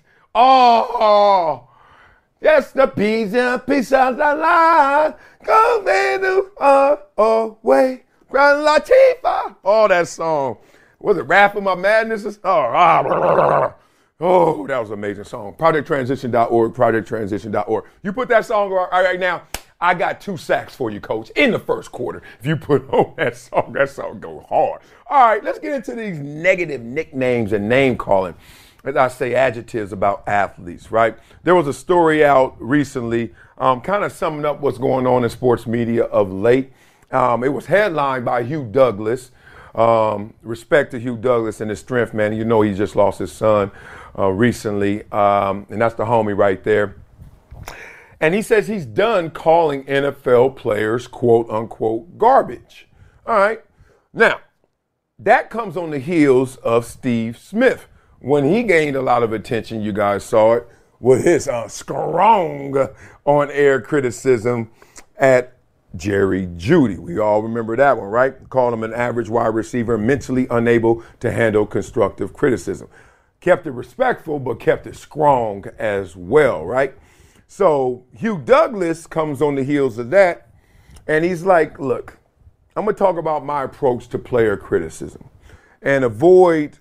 Oh, yes, the peas and pieces of the line. Go into uh away. Grand Latifah. Oh, that song. Was it Rap of My Madnesses? Oh, ah, oh, that was an amazing song. project transition dot org, project transition dot org. You put that song right, right now, I got two sacks for you, coach, in the first quarter. If you put on that song, that song go hard. All right, let's get into these negative nicknames and name calling. As I say, adjectives about athletes, right? There was a story out recently um, kind of summing up what's going on in sports media of late. Um, it was headlined by Hugh Douglas. Um, respect to Hugh Douglas and his strength, man. You know he just lost his son uh, recently, um, and that's the homie right there. And he says he's done calling N F L players, quote unquote, garbage. All right. Now, that comes on the heels of Steve Smith. When he gained a lot of attention, you guys saw it, with his uh, strong on-air criticism at Jerry Jeudy. We all remember that one, right? Called him an average wide receiver, mentally unable to handle constructive criticism. Kept it respectful, but kept it strong as well, right? So Hugh Douglas comes on the heels of that, and he's like, look, I'm going to talk about my approach to player criticism and avoid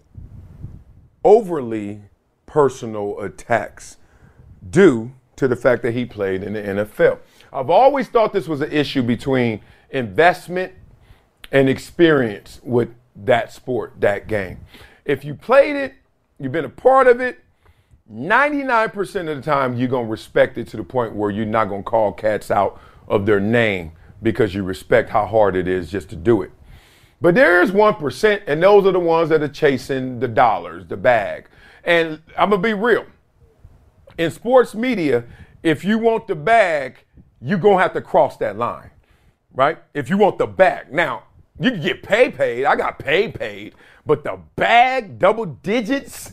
overly personal attacks due to the fact that he played in the N F L. I've always thought this was an issue between investment and experience with that sport, that game. If you played it, you've been a part of it, ninety-nine percent of the time you're going to respect it to the point where you're not going to call cats out of their name because you respect how hard it is just to do it. But there is one percent, and those are the ones that are chasing the dollars, the bag. And I'm going to be real. In sports media, if you want the bag, you're going to have to cross that line, right? If you want the bag. Now, you can get pay paid. I got pay paid. But the bag, double digits,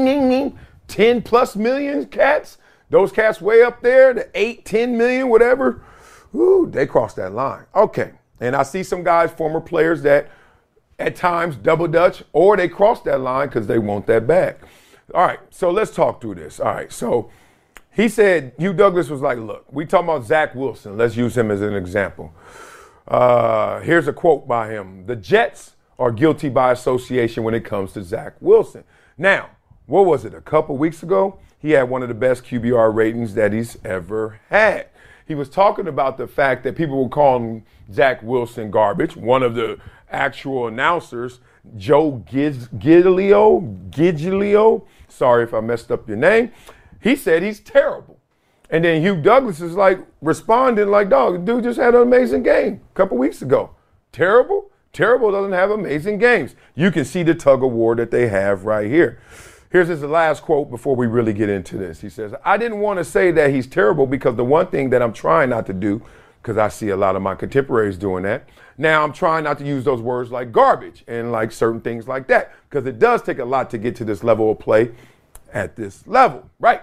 ten plus million cats, those cats way up there, the eight, ten million, whatever, ooh, they cross that line. Okay. And I see some guys, former players, that at times double dutch or they cross that line because they want that bag. All right, so let's talk through this. All right, so he said, Hugh Douglas was like, look, we talking about Zach Wilson. Let's use him as an example. Uh, here's a quote by him. The Jets are guilty by association when it comes to Zach Wilson. Now, what was it, a couple weeks ago? He had one of the best Q B R ratings that he's ever had. He was talking about the fact that people were calling Zach Wilson garbage. One of the actual announcers, Joe Giglio, Giglio, sorry if I messed up your name, he said he's terrible. And then Hugh Douglas is like responding like, dog, dude just had an amazing game a couple weeks ago. Terrible? Terrible doesn't have amazing games. You can see the tug of war that they have right here. Here's his last quote before we really get into this. He says, I didn't want to say that he's terrible because the one thing that I'm trying not to do, because I see a lot of my contemporaries doing that, now I'm trying not to use those words like garbage and like certain things like that, because it does take a lot to get to this level of play at this level, right?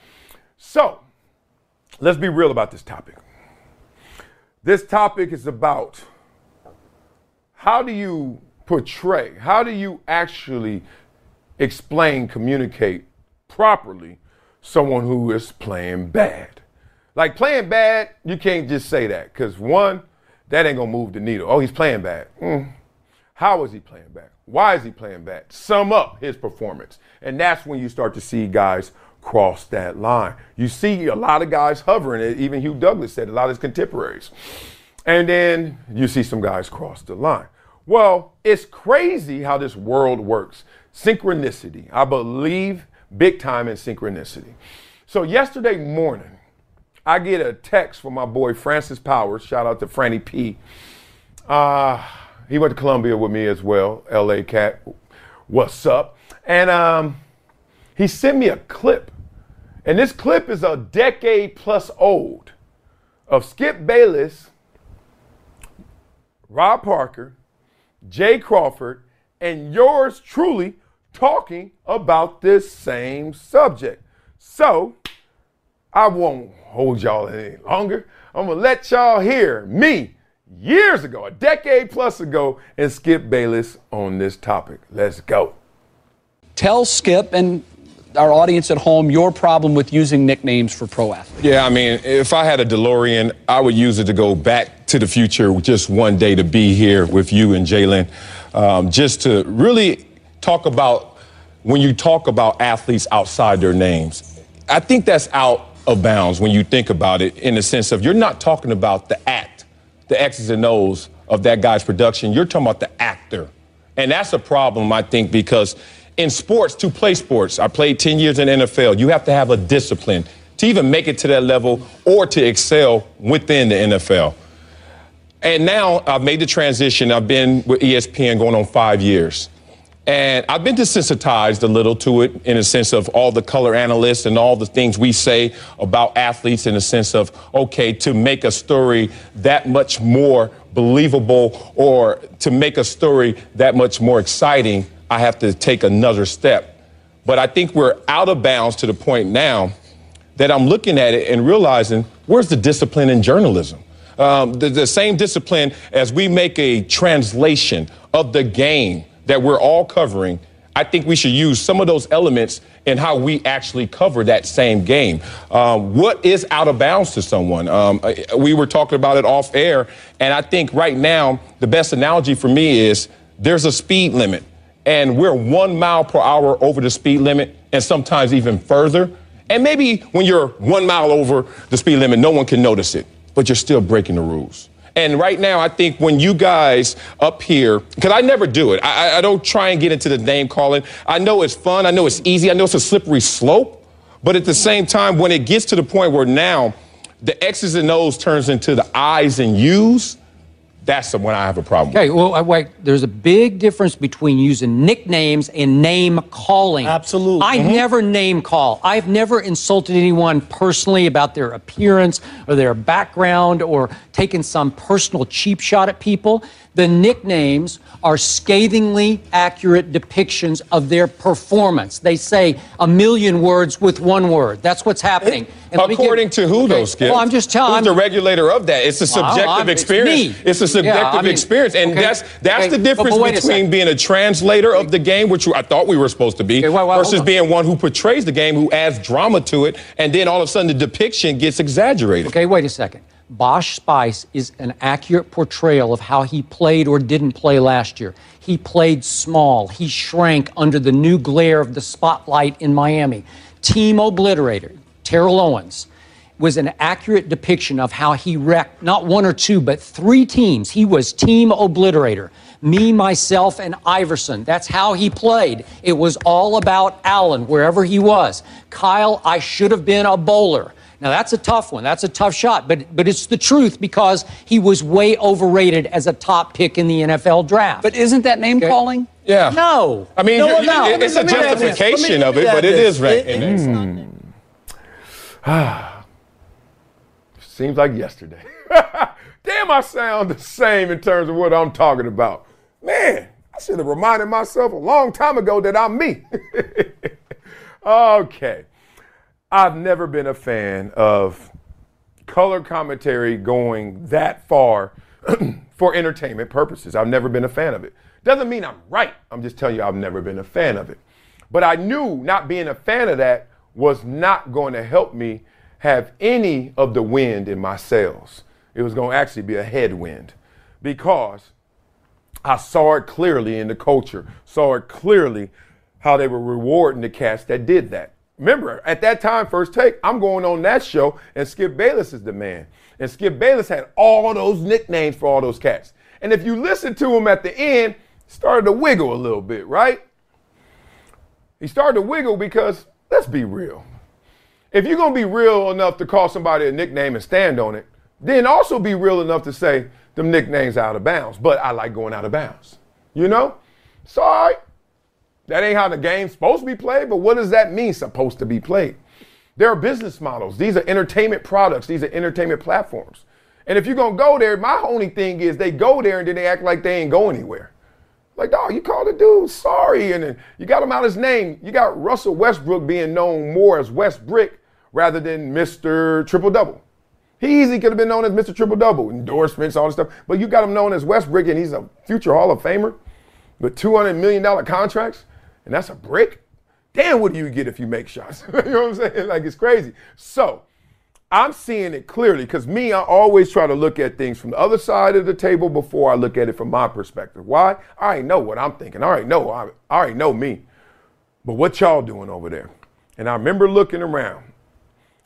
So let's be real about this topic. This topic is about how do you portray, how do you actually explain, communicate properly someone who is playing bad. Like playing bad, you can't just say that because one, that ain't gonna move the needle. Oh, he's playing bad. Mm. How is he playing bad? Why is he playing bad? Sum up his performance. And that's when you start to see guys cross that line. You see a lot of guys hovering it. Even Hugh Douglas said, a lot of his contemporaries. And then you see some guys cross the line. Well, it's crazy how this world works. Synchronicity. I believe big time in synchronicity. So yesterday morning, I get a text from my boy Francis Powers. Shout out to Franny P. Uh, he went to Columbia with me as well. L A cat. What's up? And um, he sent me a clip. And this clip is a decade plus old of Skip Bayless, Rob Parker, Jay Crawford, and yours truly talking about this same subject. So I won't hold y'all any longer. I'm going to let y'all hear me years ago, a decade plus ago, and Skip Bayless on this topic. Let's go. Tell Skip and our audience at home your problem with using nicknames for pro athletes. Yeah, I mean, if I had a DeLorean, I would use it to go back to the future just one day to be here with you and Jalen, um, just to really talk about when you talk about athletes outside their names. I think that's out of bounds when you think about it, in the sense of you're not talking about the act, the X's and O's of that guy's production. You're talking about the actor. And that's a problem, I think, because in sports, to play sports, I played ten years in the N F L, you have to have a discipline to even make it to that level or to excel within the N F L. And now I've made the transition. I've been with E S P N going on five years. And I've been desensitized a little to it in a sense of all the color analysts and all the things we say about athletes in a sense of, okay, to make a story that much more believable or to make a story that much more exciting, I have to take another step. But I think we're out of bounds to the point now that I'm looking at it and realizing, where's the discipline in journalism? Um, the, the same discipline as we make a translation of the game that we're all covering, I think we should use some of those elements in how we actually cover that same game. Um, what is out of bounds to someone? Um, we were talking about it off air, and I think right now the best analogy for me is there's a speed limit, and we're one mile per hour over the speed limit, and sometimes even further. And maybe when you're one mile over the speed limit, no one can notice it, but you're still breaking the rules. And right now, I think when you guys up here, because I never do it, I, I don't try and get into the name calling. I know it's fun. I know it's easy. I know it's a slippery slope. But at the same time, when it gets to the point where now the X's and O's turns into the I's and U's, that's when I have a problem. Okay, well, wait, there's a big difference between using nicknames and name calling. Absolutely. I mm-hmm. never name call. I've never insulted anyone personally about their appearance or their background or taken some personal cheap shot at people. The nicknames are scathingly accurate depictions of their performance. They say a million words with one word. That's what's happening. And According give, to who, okay, though, Skip? Well, I'm just telling. Who's I'm, the regulator of that? It's a subjective well, experience. It's, it's a subjective yeah, I mean, experience, and okay, that's that's okay, the difference but, but between a being a translator of the game, which I thought we were supposed to be, okay, well, well, versus being one who portrays the game, who adds drama to it, and then all of a sudden the depiction gets exaggerated. Okay, wait a second. Bosch Spice is an accurate portrayal of how he played or didn't play last year. He played small. He shrank under the new glare of the spotlight in Miami. Team Obliterator, Terrell Owens, was an accurate depiction of how he wrecked not one or two, but three teams. He was Team Obliterator. Me, myself, and Iverson. That's how he played. It was all about Allen, wherever he was. Kyle, I should have been a bowler. Now, that's a tough one. That's a tough shot, but but it's the truth because he was way overrated as a top pick in the N F L draft. But isn't that name okay. calling? Yeah. No. I mean, no, no. it's a justification of it, but it is ranking. Mm. Ah. Seems like yesterday. Damn, I sound the same in terms of what I'm talking about. Man, I should have reminded myself a long time ago that I'm me. Okay. I've never been a fan of color commentary going that far for entertainment purposes. I've never been a fan of it. Doesn't mean I'm right. I'm just telling you I've never been a fan of it. But I knew not being a fan of that was not going to help me have any of the wind in my sails. It was going to actually be a headwind because I saw it clearly in the culture, saw it clearly how they were rewarding the cats that did that. Remember, at that time, First Take, I'm going on that show, and Skip Bayless is the man. And Skip Bayless had all those nicknames for all those cats. And if you listen to him at the end, he started to wiggle a little bit, right? He started to wiggle because, let's be real. If you're going to be real enough to call somebody a nickname and stand on it, then also be real enough to say them nicknames are out of bounds. But I like going out of bounds. You know? It's all right. That ain't how the game's supposed to be played, but what does that mean, supposed to be played? There are business models. These are entertainment products. These are entertainment platforms. And if you're going to go there, my only thing is they go there and then they act like they ain't go anywhere. Like, dog, you called the dude sorry, and then you got him out his name. You got Russell Westbrook being known more as West Brick rather than Mister Triple Double. He easily could have been known as Mister Triple Double, endorsements, all this stuff. But you got him known as West Brick, and he's a future Hall of Famer with two hundred million dollars contracts. And that's a brick? Damn, what do you get if you make shots? You know what I'm saying? Like, it's crazy. So I'm seeing it clearly because me, I always try to look at things from the other side of the table before I look at it from my perspective. Why? I already know what I'm thinking. I already know. I already know me. But what y'all doing over there? And I remember looking around.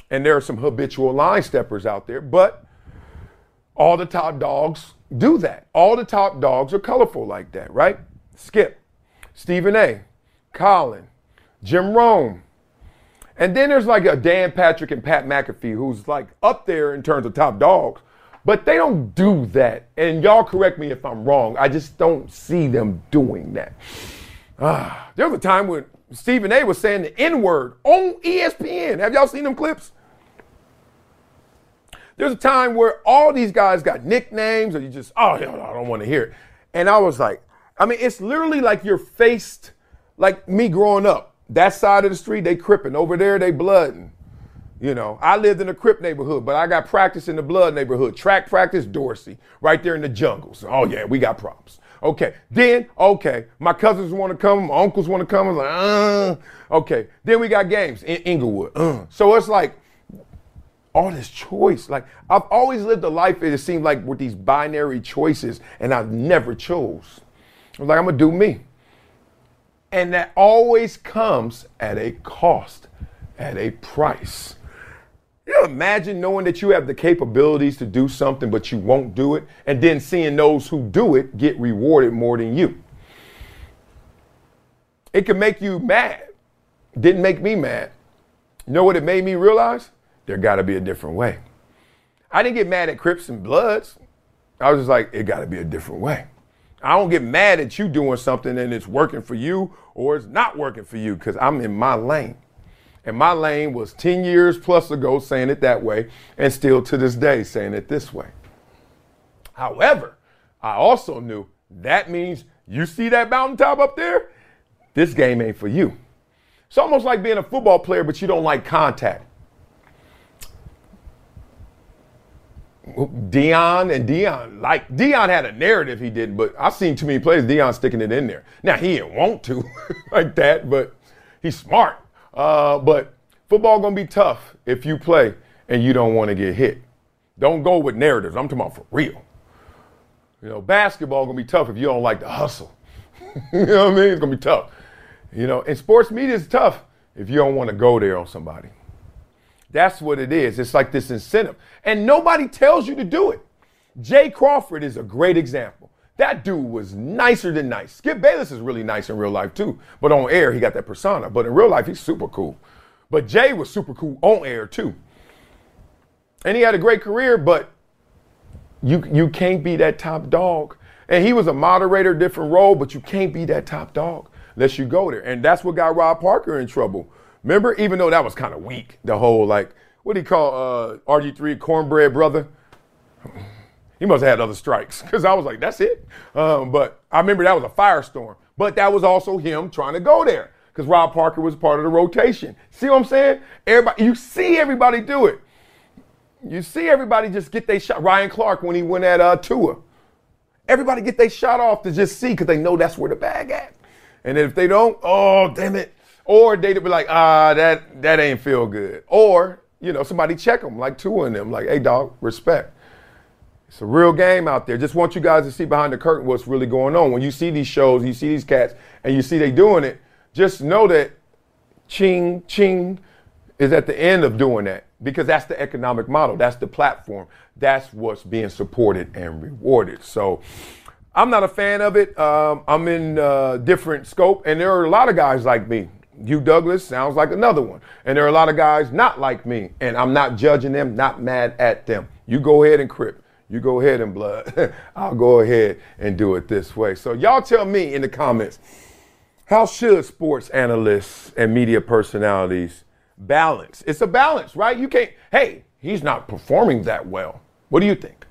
And there are some habitual line steppers out there, but all the top dogs do that. All the top dogs are colorful like that, right? Skip, Stephen A., Colin, Jim Rome. And then there's like a Dan Patrick and Pat McAfee who's like up there in terms of top dogs, but they don't do that. And y'all correct me if I'm wrong. I just don't see them doing that. Ah, there was a time when Stephen A. was saying the N-word on E S P N. Have y'all seen them clips? There's a time where all these guys got nicknames, or you just, oh, hell no, I don't want to hear it. And I was like, I mean, it's literally like you're faced, like me growing up. That side of the street, they Crippin'. Over there, they blooding. You know, I lived in a Crip neighborhood, but I got practice in the blood neighborhood. Track practice, Dorsey, right there in the jungles. Oh, yeah, we got problems. Okay, then, okay, my cousins want to come, my uncles want to come. I was like, uh, okay. Then we got games in Inglewood. Uh. So it's like all this choice. Like, I've always lived a life, it seemed like, with these binary choices, and I've never chose. I was like, I'm going to do me. And that always comes at a cost, at a price. You know, imagine knowing that you have the capabilities to do something, but you won't do it, and then seeing those who do it get rewarded more than you. It could make you mad. Didn't make me mad. You know what it made me realize? There got to be a different way. I didn't get mad at Crips and Bloods. I was just like, it got to be a different way. I don't get mad at you doing something and it's working for you or it's not working for you, because I'm in my lane. And my lane was ten years plus ago saying it that way, and still to this day saying it this way. However, I also knew that means you see that mountaintop up there? This game ain't for you. It's almost like being a football player, but you don't like contact. Deion and Deion, like Deion had a narrative he didn't, but I've seen too many players, Deion sticking it in there. Now, he didn't want to like that, but he's smart. Uh, but football going to be tough if you play and you don't want to get hit. Don't go with narratives. I'm talking about for real. You know, basketball going to be tough if you don't like to hustle. You know what I mean? It's going to be tough. You know, and sports media is tough if you don't want to go there on somebody. That's what it is. It's like this incentive. And nobody tells you to do it. Jay Crawford is a great example. That dude was nicer than nice. Skip Bayless is really nice in real life too. But on air, he got that persona. But in real life, he's super cool. But Jay was super cool on air too. And he had a great career, but you, you can't be that top dog. And he was a moderator, different role, but you can't be that top dog unless you go there. And that's what got Rob Parker in trouble. Remember, even though that was kind of weak, the whole, like, what do you call uh, R G three, cornbread brother? He must have had other strikes, because I was like, that's it. Um, but I remember that was a firestorm. But that was also him trying to go there, because Rob Parker was part of the rotation. See what I'm saying? Everybody, you see everybody do it. You see everybody just get their shot. Ryan Clark, when he went at uh, Tua. Everybody get their shot off to just see, because they know that's where the bag at. And if they don't, oh, damn it. Or they'd be like, ah, that that ain't feel good. Or, you know, somebody check them, like Tua and them, like, hey, dog, respect. It's a real game out there. Just want you guys to see behind the curtain what's really going on. When you see these shows, you see these cats, and you see they doing it, just know that ching, ching is at the end of doing that, because that's the economic model. That's the platform. That's what's being supported and rewarded. So I'm not a fan of it. Um, I'm in uh, different scope, and there are a lot of guys like me. Hugh Douglas sounds like another one. And there are a lot of guys not like me, and I'm not judging them, not mad at them. You go ahead and Crip. You go ahead and Blood. I'll go ahead and do it this way. So y'all tell me in the comments, how should sports analysts and media personalities balance? It's a balance, right? You can't, hey, he's not performing that well. What do you think?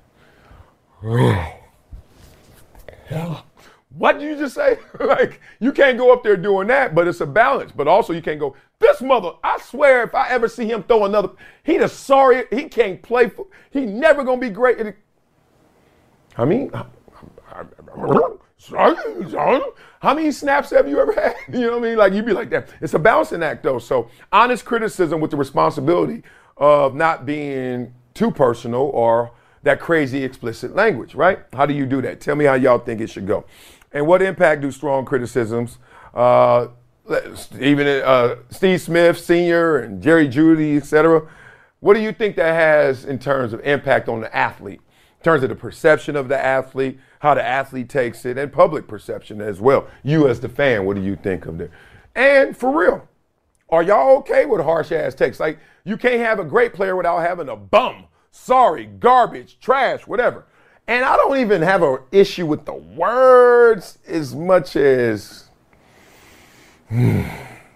What did you just say? Like, you can't go up there doing that, but it's a balance. But also you can't go, this mother, I swear if I ever see him throw another, he the sorry, he can't play, for, he never going to be great. I mean, how many snaps have you ever had? You know what I mean? Like, you'd be like that. It's a balancing act, though. So honest criticism with the responsibility of not being too personal or that crazy explicit language, right? How do you do that? Tell me how y'all think it should go. And what impact do strong criticisms, uh, even uh, Steve Smith Senior and Jerry Jeudy, et cetera, What do you think that has in terms of impact on the athlete, in terms of the perception of the athlete, how the athlete takes it, and public perception as well? You as the fan, what do you think of it? And for real, are y'all okay with harsh-ass takes? Like, you can't have a great player without having a bum, sorry, garbage, trash, whatever. And I don't even have an issue with the words as much as hmm,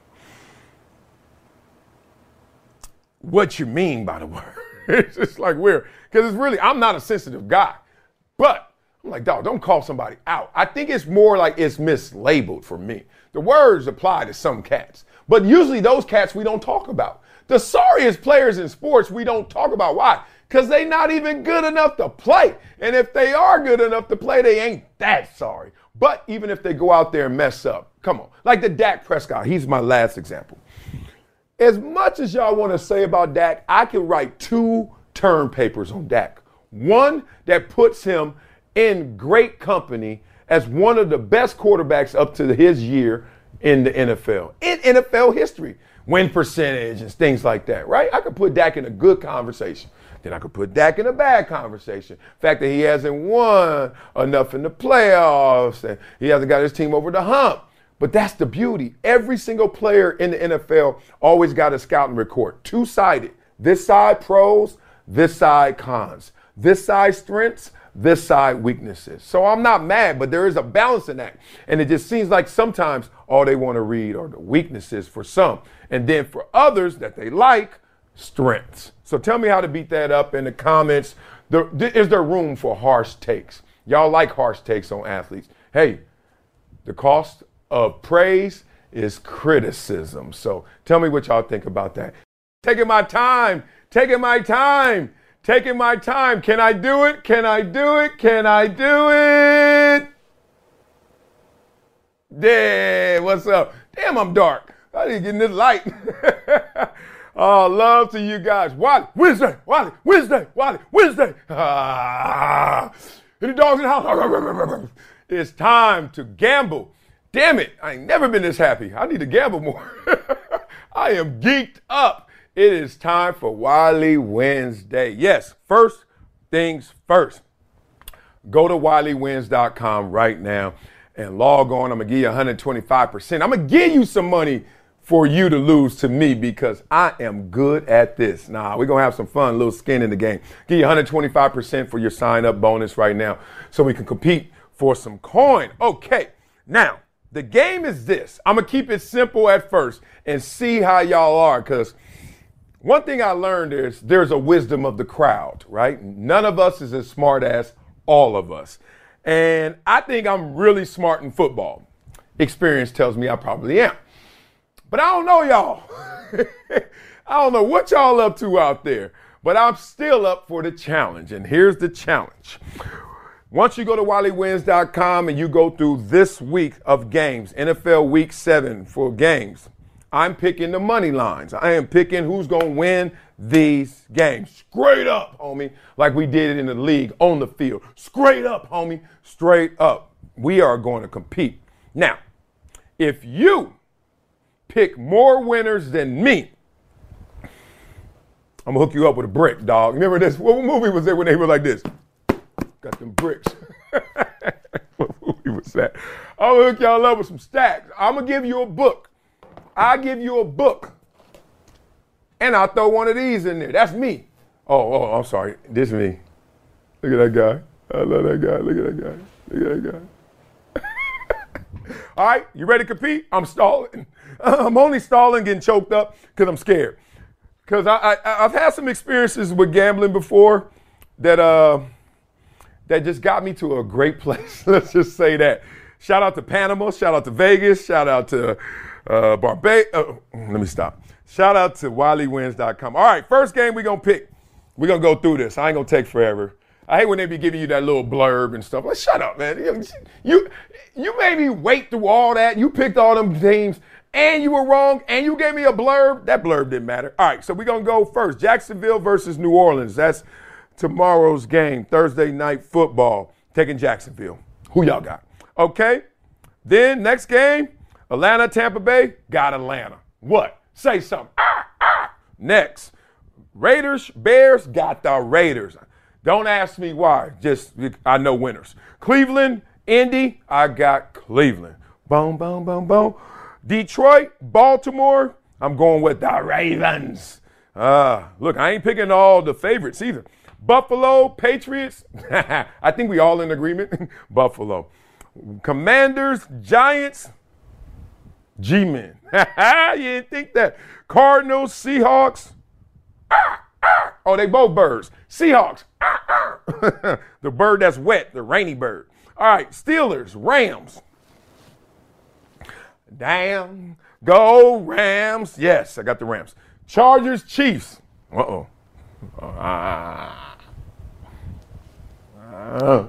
what you mean by the word. It's just like weird. Because it's really, I'm not a sensitive guy. But I'm like, dog, don't call somebody out. I think it's more like it's mislabeled for me. The words apply to some cats. But usually those cats we don't talk about. The sorriest players in sports we don't talk about. Why? Because they not even good enough to play. And if they are good enough to play, they ain't that sorry. But even if they go out there and mess up, come on. Like the Dak Prescott, he's my last example. As much as y'all want to say about Dak, I can write two term papers on Dak. One that puts him in great company as one of the best quarterbacks up to his year in the N F L, in N F L history, win percentage and things like that, right? I could put Dak in a good conversation. Then I could put Dak in a bad conversation. The fact that he hasn't won enough in the playoffs and he hasn't got his team over the hump. But that's the beauty. Every single player in the N F L always got a scouting report, two-sided. This side pros, this side cons. This side strengths, this side weaknesses. So I'm not mad, but there is a balance in that. And it just seems like sometimes all they want to read are the weaknesses for some. And then for others that they like, strengths. So tell me how to beat that up in the comments. There, is there room for harsh takes? Y'all like harsh takes on athletes. Hey, the cost of praise is criticism. So tell me what y'all think about that. Taking my time, taking my time, taking my time. Can I do it? Can I do it? Can I do it? Damn, what's up? Damn, I'm dark. I didn't get in this light. Oh, love to you guys. Wally, Wednesday, Wally, Wednesday, Wally, Wednesday. Ah, any dogs in the house? It's time to gamble. Damn it, I ain't never been this happy. I need to gamble more. I am geeked up. It is time for Wally Wednesday. Yes, first things first. Go to wiley wins dot com right now and log on. I'm going to give you one hundred twenty-five percent. I'm going to give you some money for you to lose to me because I am good at this. Nah, we're going to have some fun, a little skin in the game. Give you one hundred twenty-five percent for your sign-up bonus right now so we can compete for some coin. Okay, now, the game is this. I'm going to keep it simple at first and see how y'all are because one thing I learned is there's a wisdom of the crowd, right? None of us is as smart as all of us. And I think I'm really smart in football. Experience tells me I probably am. But I don't know y'all. I don't know what y'all up to out there, but I'm still up for the challenge. And here's the challenge. Once you go to wiley wins dot com and you go through this week of games, N F L week seven for games, I'm picking the money lines. I am picking who's going to win these games. Straight up, homie, like we did it in the league on the field. Straight up, homie, straight up. We are going to compete. Now, if you pick more winners than me, I'm going to hook you up with a brick, dog. Remember this? What movie was it when they were like this? Got them bricks. What movie was that? I'm going to hook y'all up with some stacks. I'm going to give you a book. I'll give you a book. And I'll throw one of these in there. That's me. Oh, oh, I'm sorry. This is me. Look at that guy. I love that guy. Look at that guy. Look at that guy. All right, you ready to compete? I'm stalling. I'm only stalling, getting choked up because I'm scared. Because I, I, I've had some experiences with gambling before that uh, that just got me to a great place. Let's just say that. Shout out to Panama. Shout out to Vegas. Shout out to uh, Barbados. Oh, let me stop. Shout out to wiley wins dot com. All right, first game we're going to pick. We're going to go through this. I ain't going to take forever. I hate when they be giving you that little blurb and stuff. Like, shut up, man. You, you, you made me wait through all that. You picked all them teams, and you were wrong, and you gave me a blurb. That blurb didn't matter. All right, so we're going to go first. Jacksonville versus New Orleans. That's tomorrow's game, Thursday night football. Taking Jacksonville. Who y'all got? Okay. Then next game, Atlanta, Tampa Bay. Got Atlanta. What? Say something. Ah, ah. Next. Raiders, Bears, got the Raiders. Don't ask me why. Just, I know winners. Cleveland, Indy, I got Cleveland. Boom, boom, boom, boom. Detroit, Baltimore, I'm going with the Ravens. Uh, look, I ain't picking all the favorites either. Buffalo, Patriots, I think we all in agreement. Buffalo. Commanders, Giants, G-Men. You didn't think that. Cardinals, Seahawks. Ah, ah. Oh, they both birds. Seahawks. Ah, ah. The bird that's wet, the rainy bird. All right, Steelers, Rams. Damn. Go Rams. Yes, I got the Rams. Chargers, Chiefs. Uh-oh. Ah. Ah.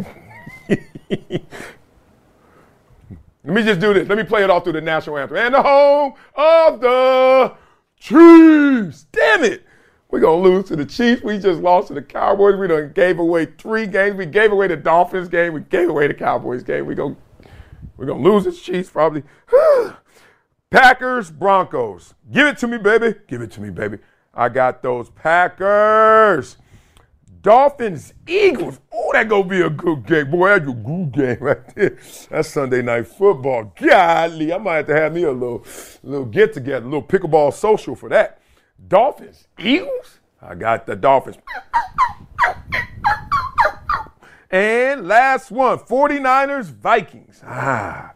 Let me just do this. Let me play it all through the national anthem. And the home of the Chiefs. Damn it. We're going to lose to the Chiefs. We just lost to the Cowboys. We done gave away three games. We gave away the Dolphins game. We gave away the Cowboys game. We're going we're gonna lose to the Chiefs probably. Packers, Broncos. Give it to me, baby. Give it to me, baby. I got those Packers. Dolphins, Eagles. Oh, that gonna be a good game. Boy, that's a good game right there. That's Sunday Night Football. Golly, I might have to have me a little, little get-together, a little pickleball social for that. Dolphins, Eagles. I got the Dolphins. And last one, forty-niners, Vikings. Ah.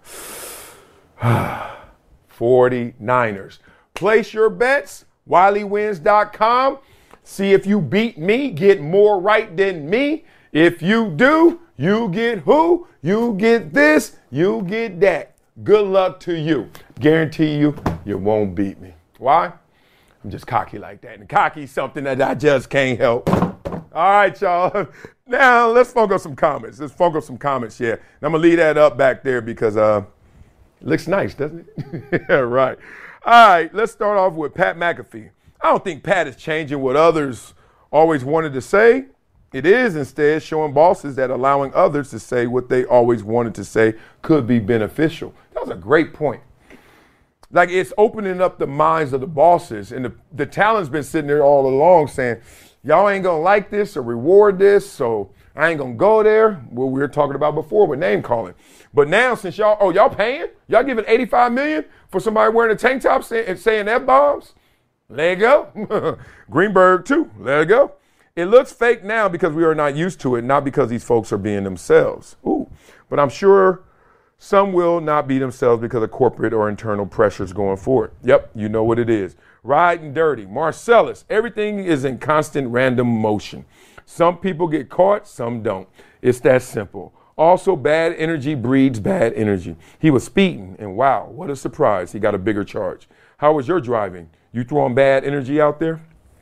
forty-niners. Place your bets, Wiley Wins dot com. See if you beat me, get more right than me. If you do, you get who? You get this, you get that. Good luck to you. Guarantee you, you won't beat me. Why? I'm just cocky like that. And cocky is something that I just can't help. All right, y'all. Now, let's focus on some comments. Let's focus on some comments, yeah. And I'm going to leave that up back there because uh, it looks nice, doesn't it? Yeah, right. All right, let's start off with Pat McAfee. I don't think Pat is changing what others always wanted to say. It is instead showing bosses that allowing others to say what they always wanted to say could be beneficial. That was a great point. Like, it's opening up the minds of the bosses, and the, the talent's been sitting there all along saying, y'all ain't gonna like this or reward this, so I ain't gonna go there. What we were talking about before with name calling. But now, since y'all, oh, y'all paying? Y'all giving eighty-five million dollars for somebody wearing a tank top say, and saying F-bombs? Let it go. Greenberg, too. Let it go. It looks fake now because we are not used to it, not because these folks are being themselves. Ooh. But I'm sure some will not be themselves because of corporate or internal pressures going forward. Yep, you know what it is. Riding dirty. Marcellus, everything is in constant random motion. Some people get caught, some don't. It's that simple. Also, bad energy breeds bad energy. He was speeding, and wow, what a surprise. He got a bigger charge. How was your driving? You throwing bad energy out there?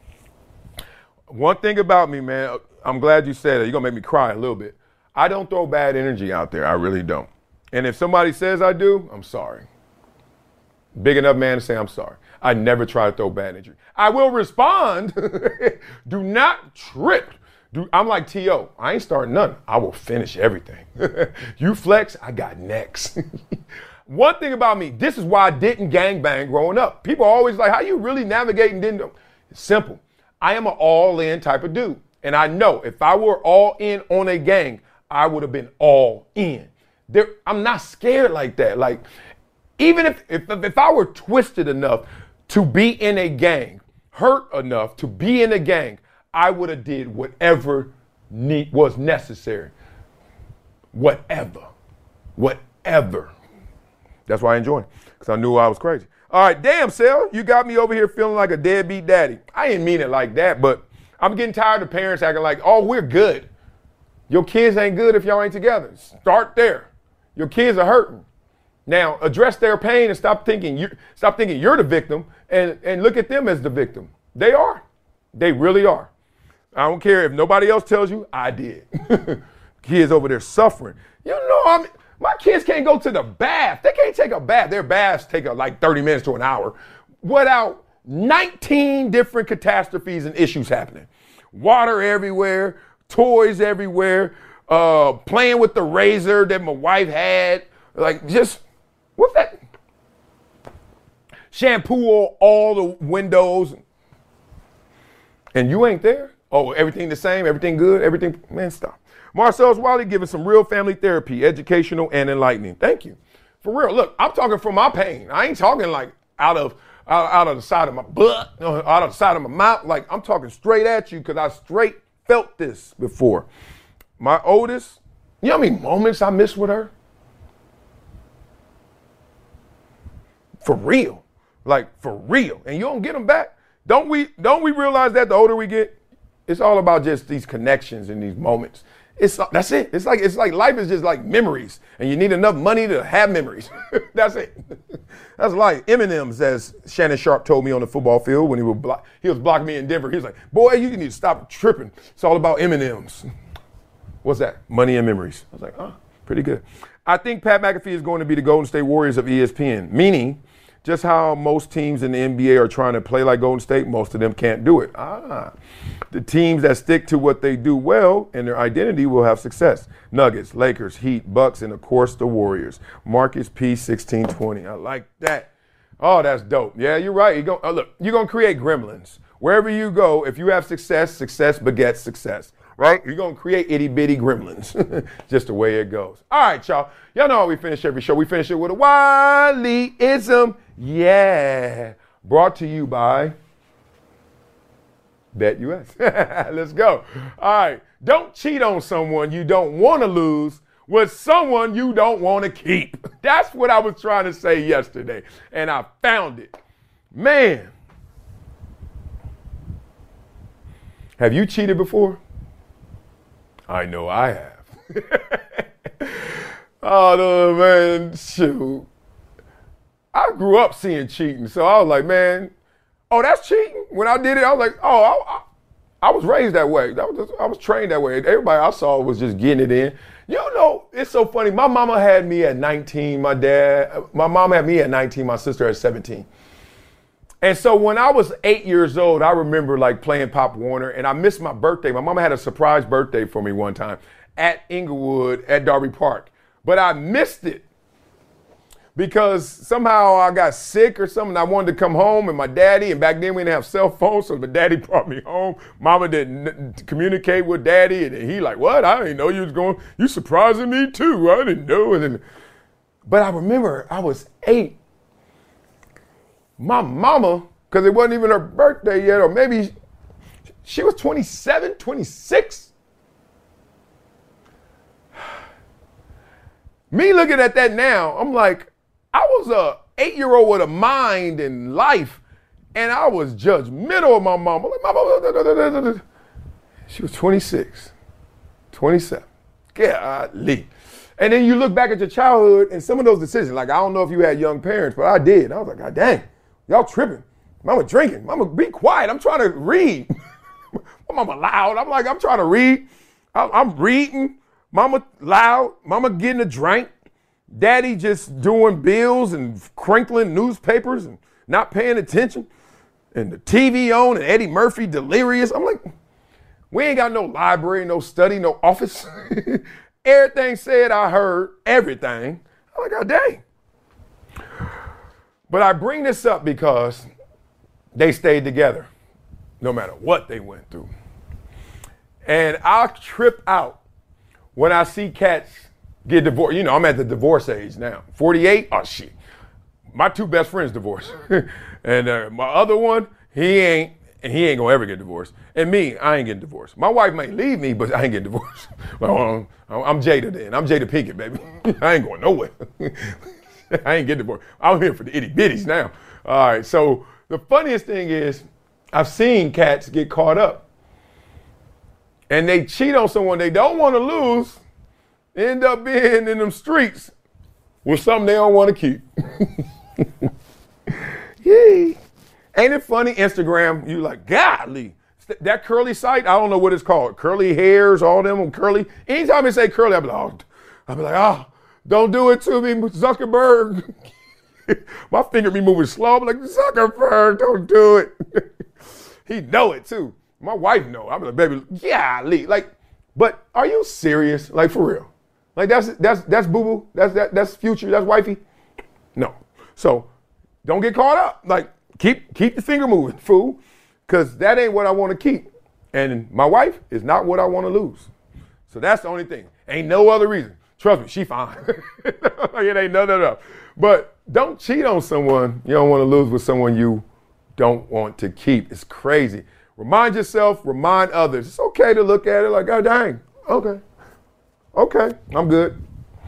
One thing about me, man, I'm glad you said it. You're going to make me cry a little bit. I don't throw bad energy out there. I really don't. And if somebody says I do, I'm sorry. Big enough man to say I'm sorry. I never try to throw bad energy. I will respond. Do not trip. Do, I'm like T O I ain't starting nothing. I will finish everything. You flex, I got next. One thing about me, this is why I didn't gangbang growing up. People are always like, how you really navigating didn't know? It's simple. I am an all-in type of dude. And I know if I were all in on a gang, I would have been all in. There, I'm not scared like that. Like, even if, if if I were twisted enough to be in a gang, hurt enough to be in a gang, I would have did whatever need, was necessary. Whatever. Whatever. That's why I enjoy it, because I knew I was crazy. All right, damn, Sal, you got me over here feeling like a deadbeat daddy. I didn't mean it like that, but I'm getting tired of parents acting like, oh, we're good. Your kids ain't good if y'all ain't together. Start there. Your kids are hurting. Now, address their pain and stop thinking you stop thinking you're the victim and, and look at them as the victim. They are. They really are. I don't care if nobody else tells you, I did. Kids over there suffering. You know, I mean, my kids can't go to the bath. They can't take a bath. Their baths take a, like thirty minutes to an hour without nineteen different catastrophes and issues happening. Water everywhere, toys everywhere, uh, playing with the razor that my wife had. Like, just, what's that? Shampoo all the windows. and you ain't there? Oh, everything the same, everything good, everything, man, stop. Marcellus Wiley giving some real family therapy, educational and enlightening. Thank you. For real, look, I'm talking from my pain. I ain't talking like out of out, out of the side of my butt, out of the side of my mouth. Like, I'm talking straight at you because I straight felt this before. My oldest, you know how many moments I missed with her? For real. Like, for real. And you don't get them back. Don't we, don't we realize that the older we get? It's all about just these connections and these moments. It's that's it. It's like it's like life is just like memories, and you need enough money to have memories. That's it. That's like M and M's, as Shannon Sharp told me on the football field when he was block, he was blocking me in Denver. He was like, "Boy, you need to stop tripping. It's all about M and M's." What's that? Money and memories. I was like, "Oh, pretty good." I think Pat McAfee is going to be the Golden State Warriors of E S P N, meaning just how most teams in the N B A are trying to play like Golden State, most of them can't do it. Ah, the teams that stick to what they do well and their identity will have success. Nuggets, Lakers, Heat, Bucks, and of course the Warriors. Marcus P sixteen twenty. I like that. Oh, that's dope. Yeah, you're right. You're gonna, oh, look, you're going to create gremlins. Wherever you go, if you have success, success begets success. Right? You're going to create itty bitty gremlins. Just the way it goes. All right, y'all. Y'all know how we finish every show. We finish it with a Wiley-ism. Yeah. Brought to you by BetUS. Let's go. All right. Don't cheat on someone you don't want to lose with someone you don't want to keep. That's what I was trying to say yesterday. And I found it. Man. Have you cheated before? I know I have. Oh, no, man, shoot. I grew up seeing cheating, so I was like, man, oh, that's cheating? When I did it, I was like, oh, I, I, I was raised that way. That was just, I was trained that way. Everybody I saw was just getting it in. You know, it's so funny. My mama had me at nineteen. My dad, my mom had me at nineteen. My sister at seventeen. And so when I was eight years old, I remember like playing Pop Warner, and I missed my birthday. My mama had a surprise birthday for me one time at Inglewood at Darby Park. But I missed it because somehow I got sick or something. I wanted to come home, and my daddy, and back then we didn't have cell phones, so my daddy brought me home. Mama didn't communicate with daddy, and he like, what? I didn't know you was going, you surprising me too. I didn't know. And then, but I remember I was eight. My mama, because it wasn't even her birthday yet, or maybe she was twenty-seven, twenty-six. Me looking at that now, I'm like, I was a eight-year-old with a mind and life, and I was judgmental of my mama. Like, mama, she was twenty-six, twenty-seven. Golly. And then you look back at your childhood and some of those decisions, like, I don't know if you had young parents, but I did. I was like, God dang, y'all tripping. Mama drinking. Mama, be quiet. I'm trying to read. My mama loud. I'm like, I'm trying to read. I'm reading. Mama loud. Mama getting a drink. Daddy just doing bills and crinkling newspapers and not paying attention. And the T V on and Eddie Murphy delirious. I'm like, we ain't got no library, no study, no office. Everything said, I heard everything. I'm like, God dang. But I bring this up because they stayed together no matter what they went through. And I'll trip out when I see cats get divorced. You know, I'm at the divorce age now. forty-eight, oh shit. My two best friends divorced. And uh, my other one, he ain't, and he ain't gonna ever get divorced. And me, I ain't getting divorced. My wife may leave me, but I ain't getting divorced. Well, I'm Jada then. I'm Jada Pinkett, baby. I ain't going nowhere. I ain't getting divorced. I'm here for the itty bitties now. All right, so the funniest thing is I've seen cats get caught up and they cheat on someone they don't want to lose, end up being in them streets with something they don't want to keep. Yay. Ain't it funny? Instagram, you like, golly, that curly site, I don't know what it's called. Curly hairs, all them curly. Anytime they say curly, I'll be like, oh, I'll be like, oh, don't do it to me, Zuckerberg. My finger be moving slow. I'm like, Zuckerberg, don't do it. He know it too. My wife know. I'm like, baby, golly. Like, but are you serious? Like, for real? Like, that's that's that's boo-boo? That's that that's future? That's wifey? No. So don't get caught up. Like, keep keep the finger moving, fool. because that ain't what I want to keep. And my wife is not what I want to lose. So that's the only thing. Ain't no other reason. Trust me, she fine. It ain't none of that. But don't cheat on someone you don't want to lose with someone you don't want to keep. It's crazy. Remind yourself, remind others. It's okay to look at it like, oh, dang, okay. Okay, I'm good.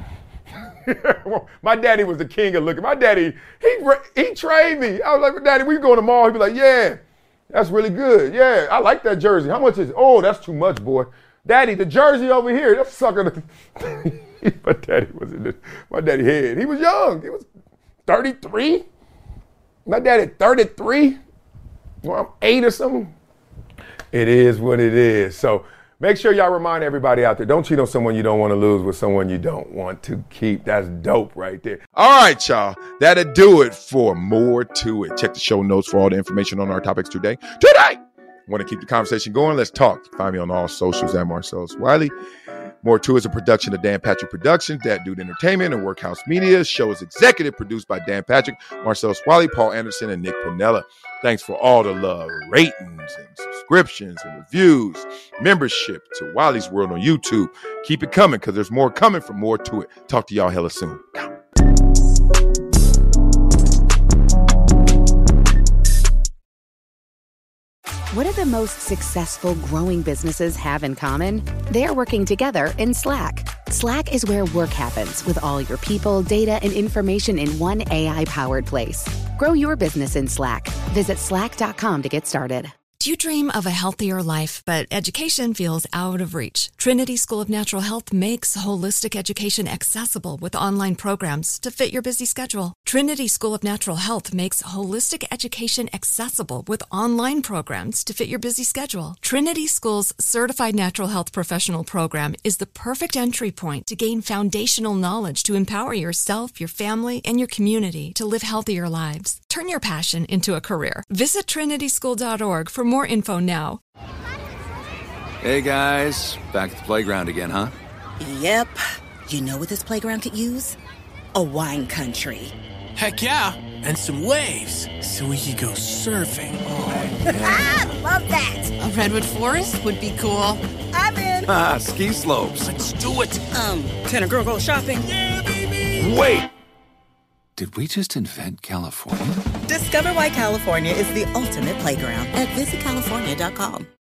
My daddy was the king of looking. My daddy, he he trained me. I was like, Daddy, we go to the mall. He'd be like, yeah, that's really good. Yeah, I like that jersey. How much is it? Oh, that's too much, boy. Daddy, the jersey over here, that sucker. My daddy was in this, my daddy head. He was young. He was thirty-three. My daddy thirty-three. Well, I'm eight or something. It is what it is. So make sure y'all remind everybody out there, don't cheat on someone you don't want to lose with someone you don't want to keep. That's dope right there. All right, y'all. That'll do it for More To It. Check the show notes for all the information on our topics today. Today! Want to keep the conversation going? Let's talk. Find me on all socials at Marcellus Wiley. More To It is a production of Dan Patrick Productions, That Dude Entertainment, and Workhouse Media. The show is executive produced by Dan Patrick, Marcellus Wiley, Paul Anderson, and Nick Pinella. Thanks for all the love, ratings, and subscriptions, and reviews, membership to Wiley's World on YouTube. Keep it coming, because there's more coming from More To It. Talk to y'all hella soon. What do the most successful growing businesses have in common? They're working together in Slack. Slack is where work happens, with all your people, data, and information in one A I-powered place. Grow your business in Slack. Visit slack dot com to get started. Do you dream of a healthier life, but education feels out of reach? Trinity School of Natural Health makes holistic education accessible with online programs to fit your busy schedule. Trinity School of Natural Health makes holistic education accessible with online programs to fit your busy schedule. Trinity School's Certified Natural Health Professional Program is the perfect entry point to gain foundational knowledge to empower yourself, your family, and your community to live healthier lives. Turn your passion into a career. Visit trinity school dot org for more info now. Hey guys, back at the playground again, huh? Yep. You know what this playground could use? A wine country. Heck yeah, and some waves so we could go surfing. Oh, yeah. Love that. A redwood forest would be cool. I'm in. Ah, ski slopes. Let's do it. Um, can a girl go shopping? Yeah, baby. Wait. Did we just invent California? Discover why California is the ultimate playground at visit california dot com.